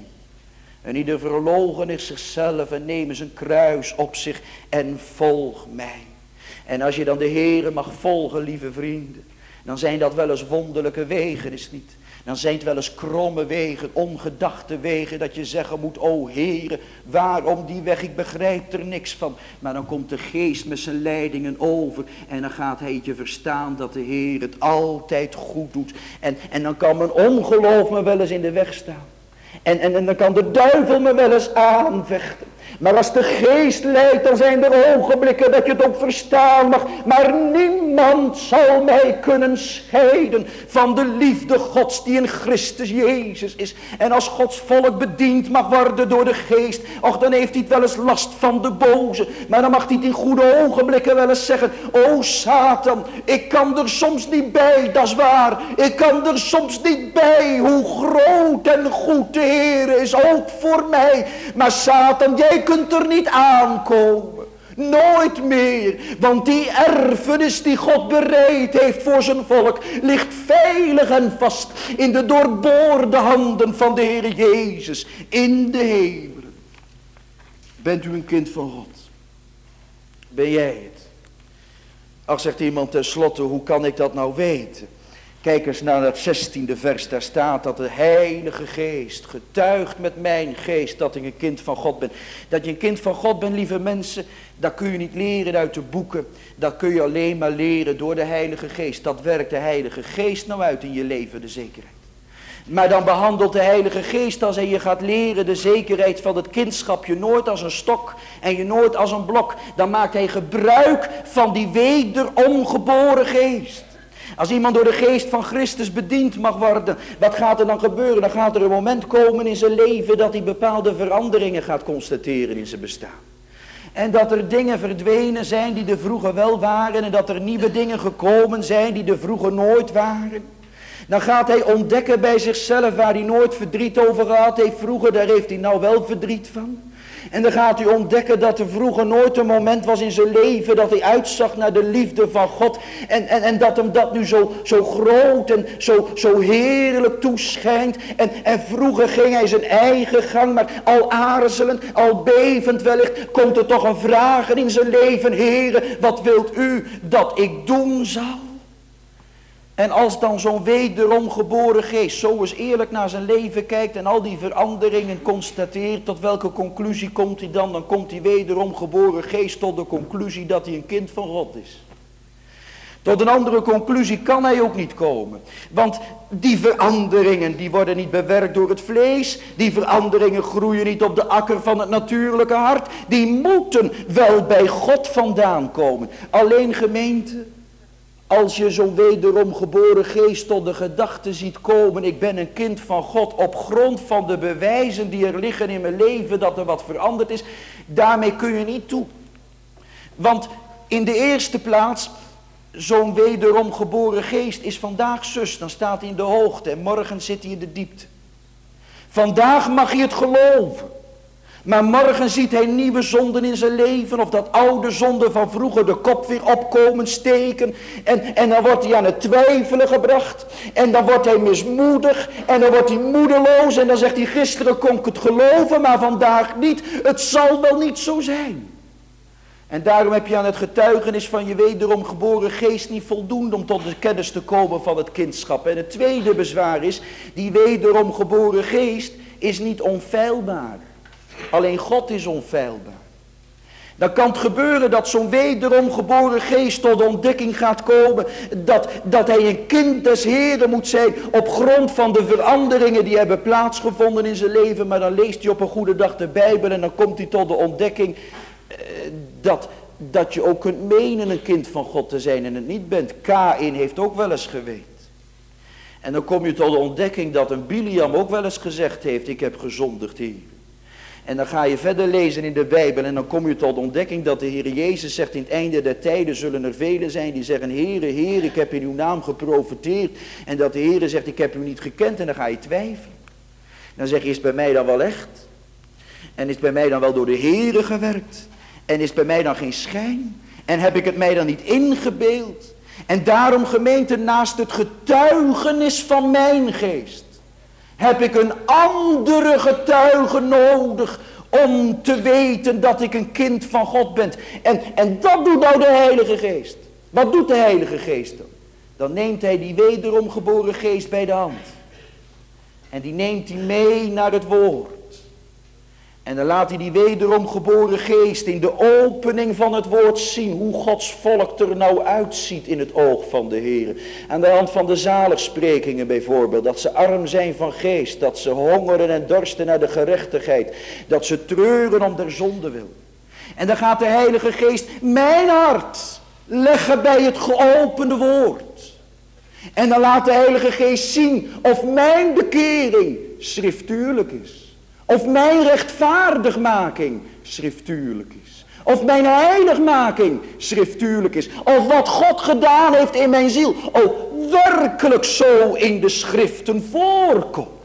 En ieder verloochen is zichzelf en neem zijn kruis op zich en volg mij. En als je dan de Heere mag volgen, lieve vrienden, dan zijn dat wel eens wonderlijke wegen, is het niet? Dan zijn het wel eens kromme wegen, ongedachte wegen, dat je zeggen moet, o Heere, waarom die weg, ik begrijp er niks van. Maar dan komt de Geest met zijn leidingen over en dan gaat hij je verstaan dat de Heer het altijd goed doet. En, en dan kan mijn ongeloof me wel eens in de weg staan. En, en, en dan kan de duivel me wel eens aanvechten. Maar als de Geest leidt, dan zijn er ogenblikken dat je het ook verstaan mag. Maar niemand zal mij kunnen scheiden van de liefde Gods die in Christus Jezus is. En als Gods volk bediend mag worden door de Geest, och, dan heeft hij het wel eens last van de boze. Maar dan mag hij het in goede ogenblikken wel eens zeggen, o Satan, ik kan er soms niet bij, dat is waar. Ik kan er soms niet bij, hoe groot en goed de Heer is, ook voor mij. Maar Satan, jij kunt er niet aankomen. Nooit meer. Want die erfenis die God bereid heeft voor zijn volk ligt veilig en vast in de doorboorde handen van de Heer Jezus in de hemelen. Bent u een kind van God? Ben jij het? Ach, zegt iemand tenslotte, hoe kan ik dat nou weten? Kijk eens naar het zestiende vers, daar staat dat de Heilige Geest getuigt met mijn geest dat ik een kind van God ben. Dat je een kind van God bent, lieve mensen, dat kun je niet leren uit de boeken. Dat kun je alleen maar leren door de Heilige Geest. Dat werkt de Heilige Geest nou uit in je leven, de zekerheid. Maar dan behandelt de Heilige Geest als hij je gaat leren de zekerheid van het kindschap je nooit als een stok en je nooit als een blok. Dan maakt hij gebruik van die wederom geboren geest. Als iemand door de geest van Christus bediend mag worden, wat gaat er dan gebeuren? Dan gaat er een moment komen in zijn leven dat hij bepaalde veranderingen gaat constateren in zijn bestaan. En dat er dingen verdwenen zijn die er vroeger wel waren en dat er nieuwe dingen gekomen zijn die er vroeger nooit waren. Dan gaat hij ontdekken bij zichzelf waar hij nooit verdriet over gehad heeft vroeger, daar heeft hij nou wel verdriet van. En dan gaat hij ontdekken dat er vroeger nooit een moment was in zijn leven dat hij uitzag naar de liefde van God. En, en, en dat hem dat nu zo, zo groot en zo, zo heerlijk toeschijnt. En, en vroeger ging hij zijn eigen gang, maar al aarzelend, al bevend wellicht, komt er toch een vraag in zijn leven. Heere, wat wilt u dat ik doen zal? En als dan zo'n wederom geboren geest zo eens eerlijk naar zijn leven kijkt en al die veranderingen constateert, tot welke conclusie komt hij dan? Dan komt die wederom geboren geest tot de conclusie dat hij een kind van God is. Tot een andere conclusie kan hij ook niet komen. Want die veranderingen die worden niet bewerkt door het vlees. Die veranderingen groeien niet op de akker van het natuurlijke hart. Die moeten wel bij God vandaan komen. Alleen gemeente, als je zo'n wederom geboren geest tot de gedachte ziet komen, ik ben een kind van God op grond van de bewijzen die er liggen in mijn leven dat er wat veranderd is, daarmee kun je niet toe. Want in de eerste plaats, zo'n wederom geboren geest is vandaag zus, dan staat hij in de hoogte en morgen zit hij in de diepte. Vandaag mag je het geloven. Maar morgen ziet hij nieuwe zonden in zijn leven. Of dat oude zonde van vroeger de kop weer opkomen steken. En, en dan wordt hij aan het twijfelen gebracht. En dan wordt hij mismoedig. En dan wordt hij moedeloos. En dan zegt hij, gisteren kon ik het geloven, maar vandaag niet. Het zal wel niet zo zijn. En daarom heb je aan het getuigenis van je wederom geboren geest niet voldoende om tot de kennis te komen van het kindschap. En het tweede bezwaar is, die wederom geboren geest is niet onfeilbaar. Alleen God is onfeilbaar. Dan kan het gebeuren dat zo'n wederom geboren geest tot ontdekking gaat komen. Dat, dat hij een kind des Heeren moet zijn op grond van de veranderingen die hebben plaatsgevonden in zijn leven. Maar dan leest hij op een goede dag de Bijbel en dan komt hij tot de ontdekking eh, dat, dat je ook kunt menen een kind van God te zijn en het niet bent. Kaïn heeft ook wel eens geweten. En dan kom je tot de ontdekking dat een Biliam ook wel eens gezegd heeft, ik heb gezondigd hier. En dan ga je verder lezen in de Bijbel en dan kom je tot de ontdekking dat de Heer Jezus zegt, in het einde der tijden zullen er velen zijn die zeggen, Heere, Heer, ik heb in uw naam geprofeteerd. En dat de Heer zegt, ik heb u niet gekend, en dan ga je twijfelen. Dan zeg je, is het bij mij dan wel echt? En is het bij mij dan wel door de Heere gewerkt? En is het bij mij dan geen schijn? En heb ik het mij dan niet ingebeeld? En daarom, gemeente, naast het getuigenis van mijn geest, heb ik een andere getuige nodig om te weten dat ik een kind van God ben. En, en dat doet nou de Heilige Geest. Wat doet de Heilige Geest dan? Dan neemt hij die wederom geboren geest bij de hand. En die neemt hij mee naar het woord. En dan laat hij die wederom geboren geest in de opening van het woord zien hoe Gods volk er nou uitziet in het oog van de Heer. Aan de hand van de zaligsprekingen bijvoorbeeld, dat ze arm zijn van geest, dat ze hongeren en dorsten naar de gerechtigheid, dat ze treuren om der zonde wil. En dan gaat de Heilige Geest mijn hart leggen bij het geopende woord. En dan laat de Heilige Geest zien of mijn bekering schriftuurlijk is. Of mijn rechtvaardigmaking schriftuurlijk is. Of mijn heiligmaking schriftuurlijk is. Of wat God gedaan heeft in mijn ziel ook werkelijk zo in de schriften voorkomt.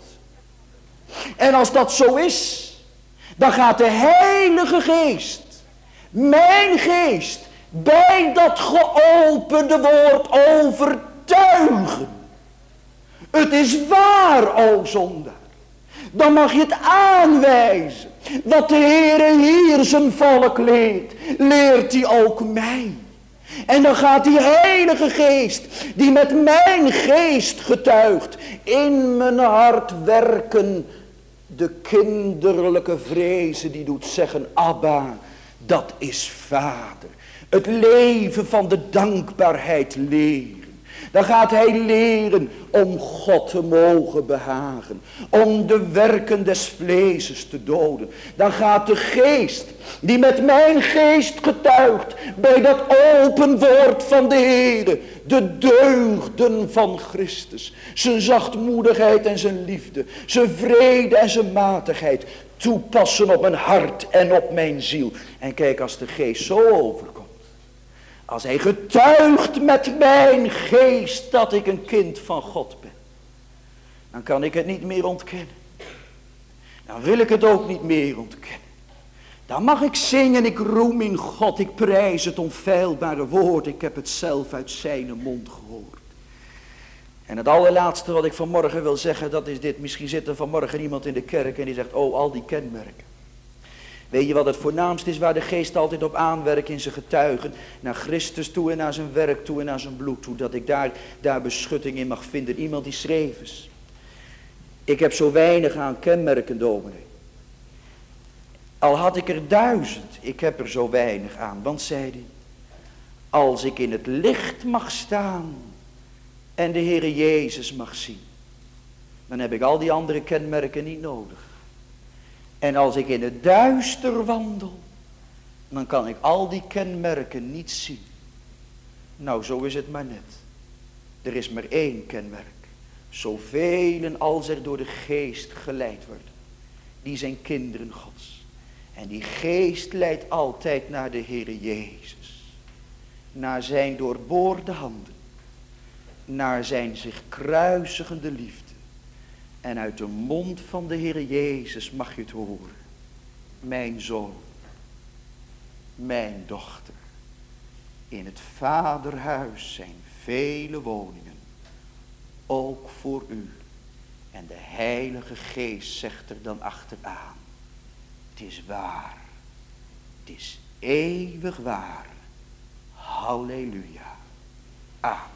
En als dat zo is, dan gaat de Heilige Geest, mijn geest, bij dat geopende woord overtuigen. Het is waar, o zondaar. Dan mag je het aanwijzen. Wat de Heere hier zijn volk leert, leert hij ook mij. En dan gaat die Heilige Geest, die met mijn geest getuigt, in mijn hart werken. De kinderlijke vrezen die doet zeggen, Abba, dat is Vader. Het leven van de dankbaarheid leren. Dan gaat hij leren om God te mogen behagen. Om de werken des vleeses te doden. Dan gaat de geest, die met mijn geest getuigt, bij dat open woord van de Heere, de deugden van Christus, zijn zachtmoedigheid en zijn liefde, zijn vrede en zijn matigheid, toepassen op mijn hart en op mijn ziel. En kijk, als de geest zo overkomt, als hij getuigt met mijn geest dat ik een kind van God ben, dan kan ik het niet meer ontkennen. Dan wil ik het ook niet meer ontkennen. Dan mag ik zingen, ik roem in God, ik prijs het onfeilbare woord. Ik heb het zelf uit zijn mond gehoord. En het allerlaatste wat ik vanmorgen wil zeggen, dat is dit. Misschien zit er vanmorgen iemand in de kerk en die zegt, oh, al die kenmerken. Weet je wat het voornaamste is waar de geest altijd op aanwerkt in zijn getuigen? Naar Christus toe en naar zijn werk toe en naar zijn bloed toe. Dat ik daar, daar beschutting in mag vinden. Iemand die schreef is. Ik heb zo weinig aan kenmerken, dominee. Al had ik er duizend, ik heb er zo weinig aan. Want, zei hij, als ik in het licht mag staan en de Heere Jezus mag zien, dan heb ik al die andere kenmerken niet nodig. En als ik in het duister wandel, dan kan ik al die kenmerken niet zien. Nou, zo is het maar net. Er is maar één kenmerk. Zoveel als er door de geest geleid worden, die zijn kinderen Gods. En die geest leidt altijd naar de Heere Jezus. Naar zijn doorboorde handen. Naar zijn zich kruisigende liefde. En uit de mond van de Heere Jezus mag je het horen. Mijn zoon, mijn dochter, in het vaderhuis zijn vele woningen, ook voor u. En de Heilige Geest zegt er dan achteraan, het is waar, het is eeuwig waar. Halleluja. Amen.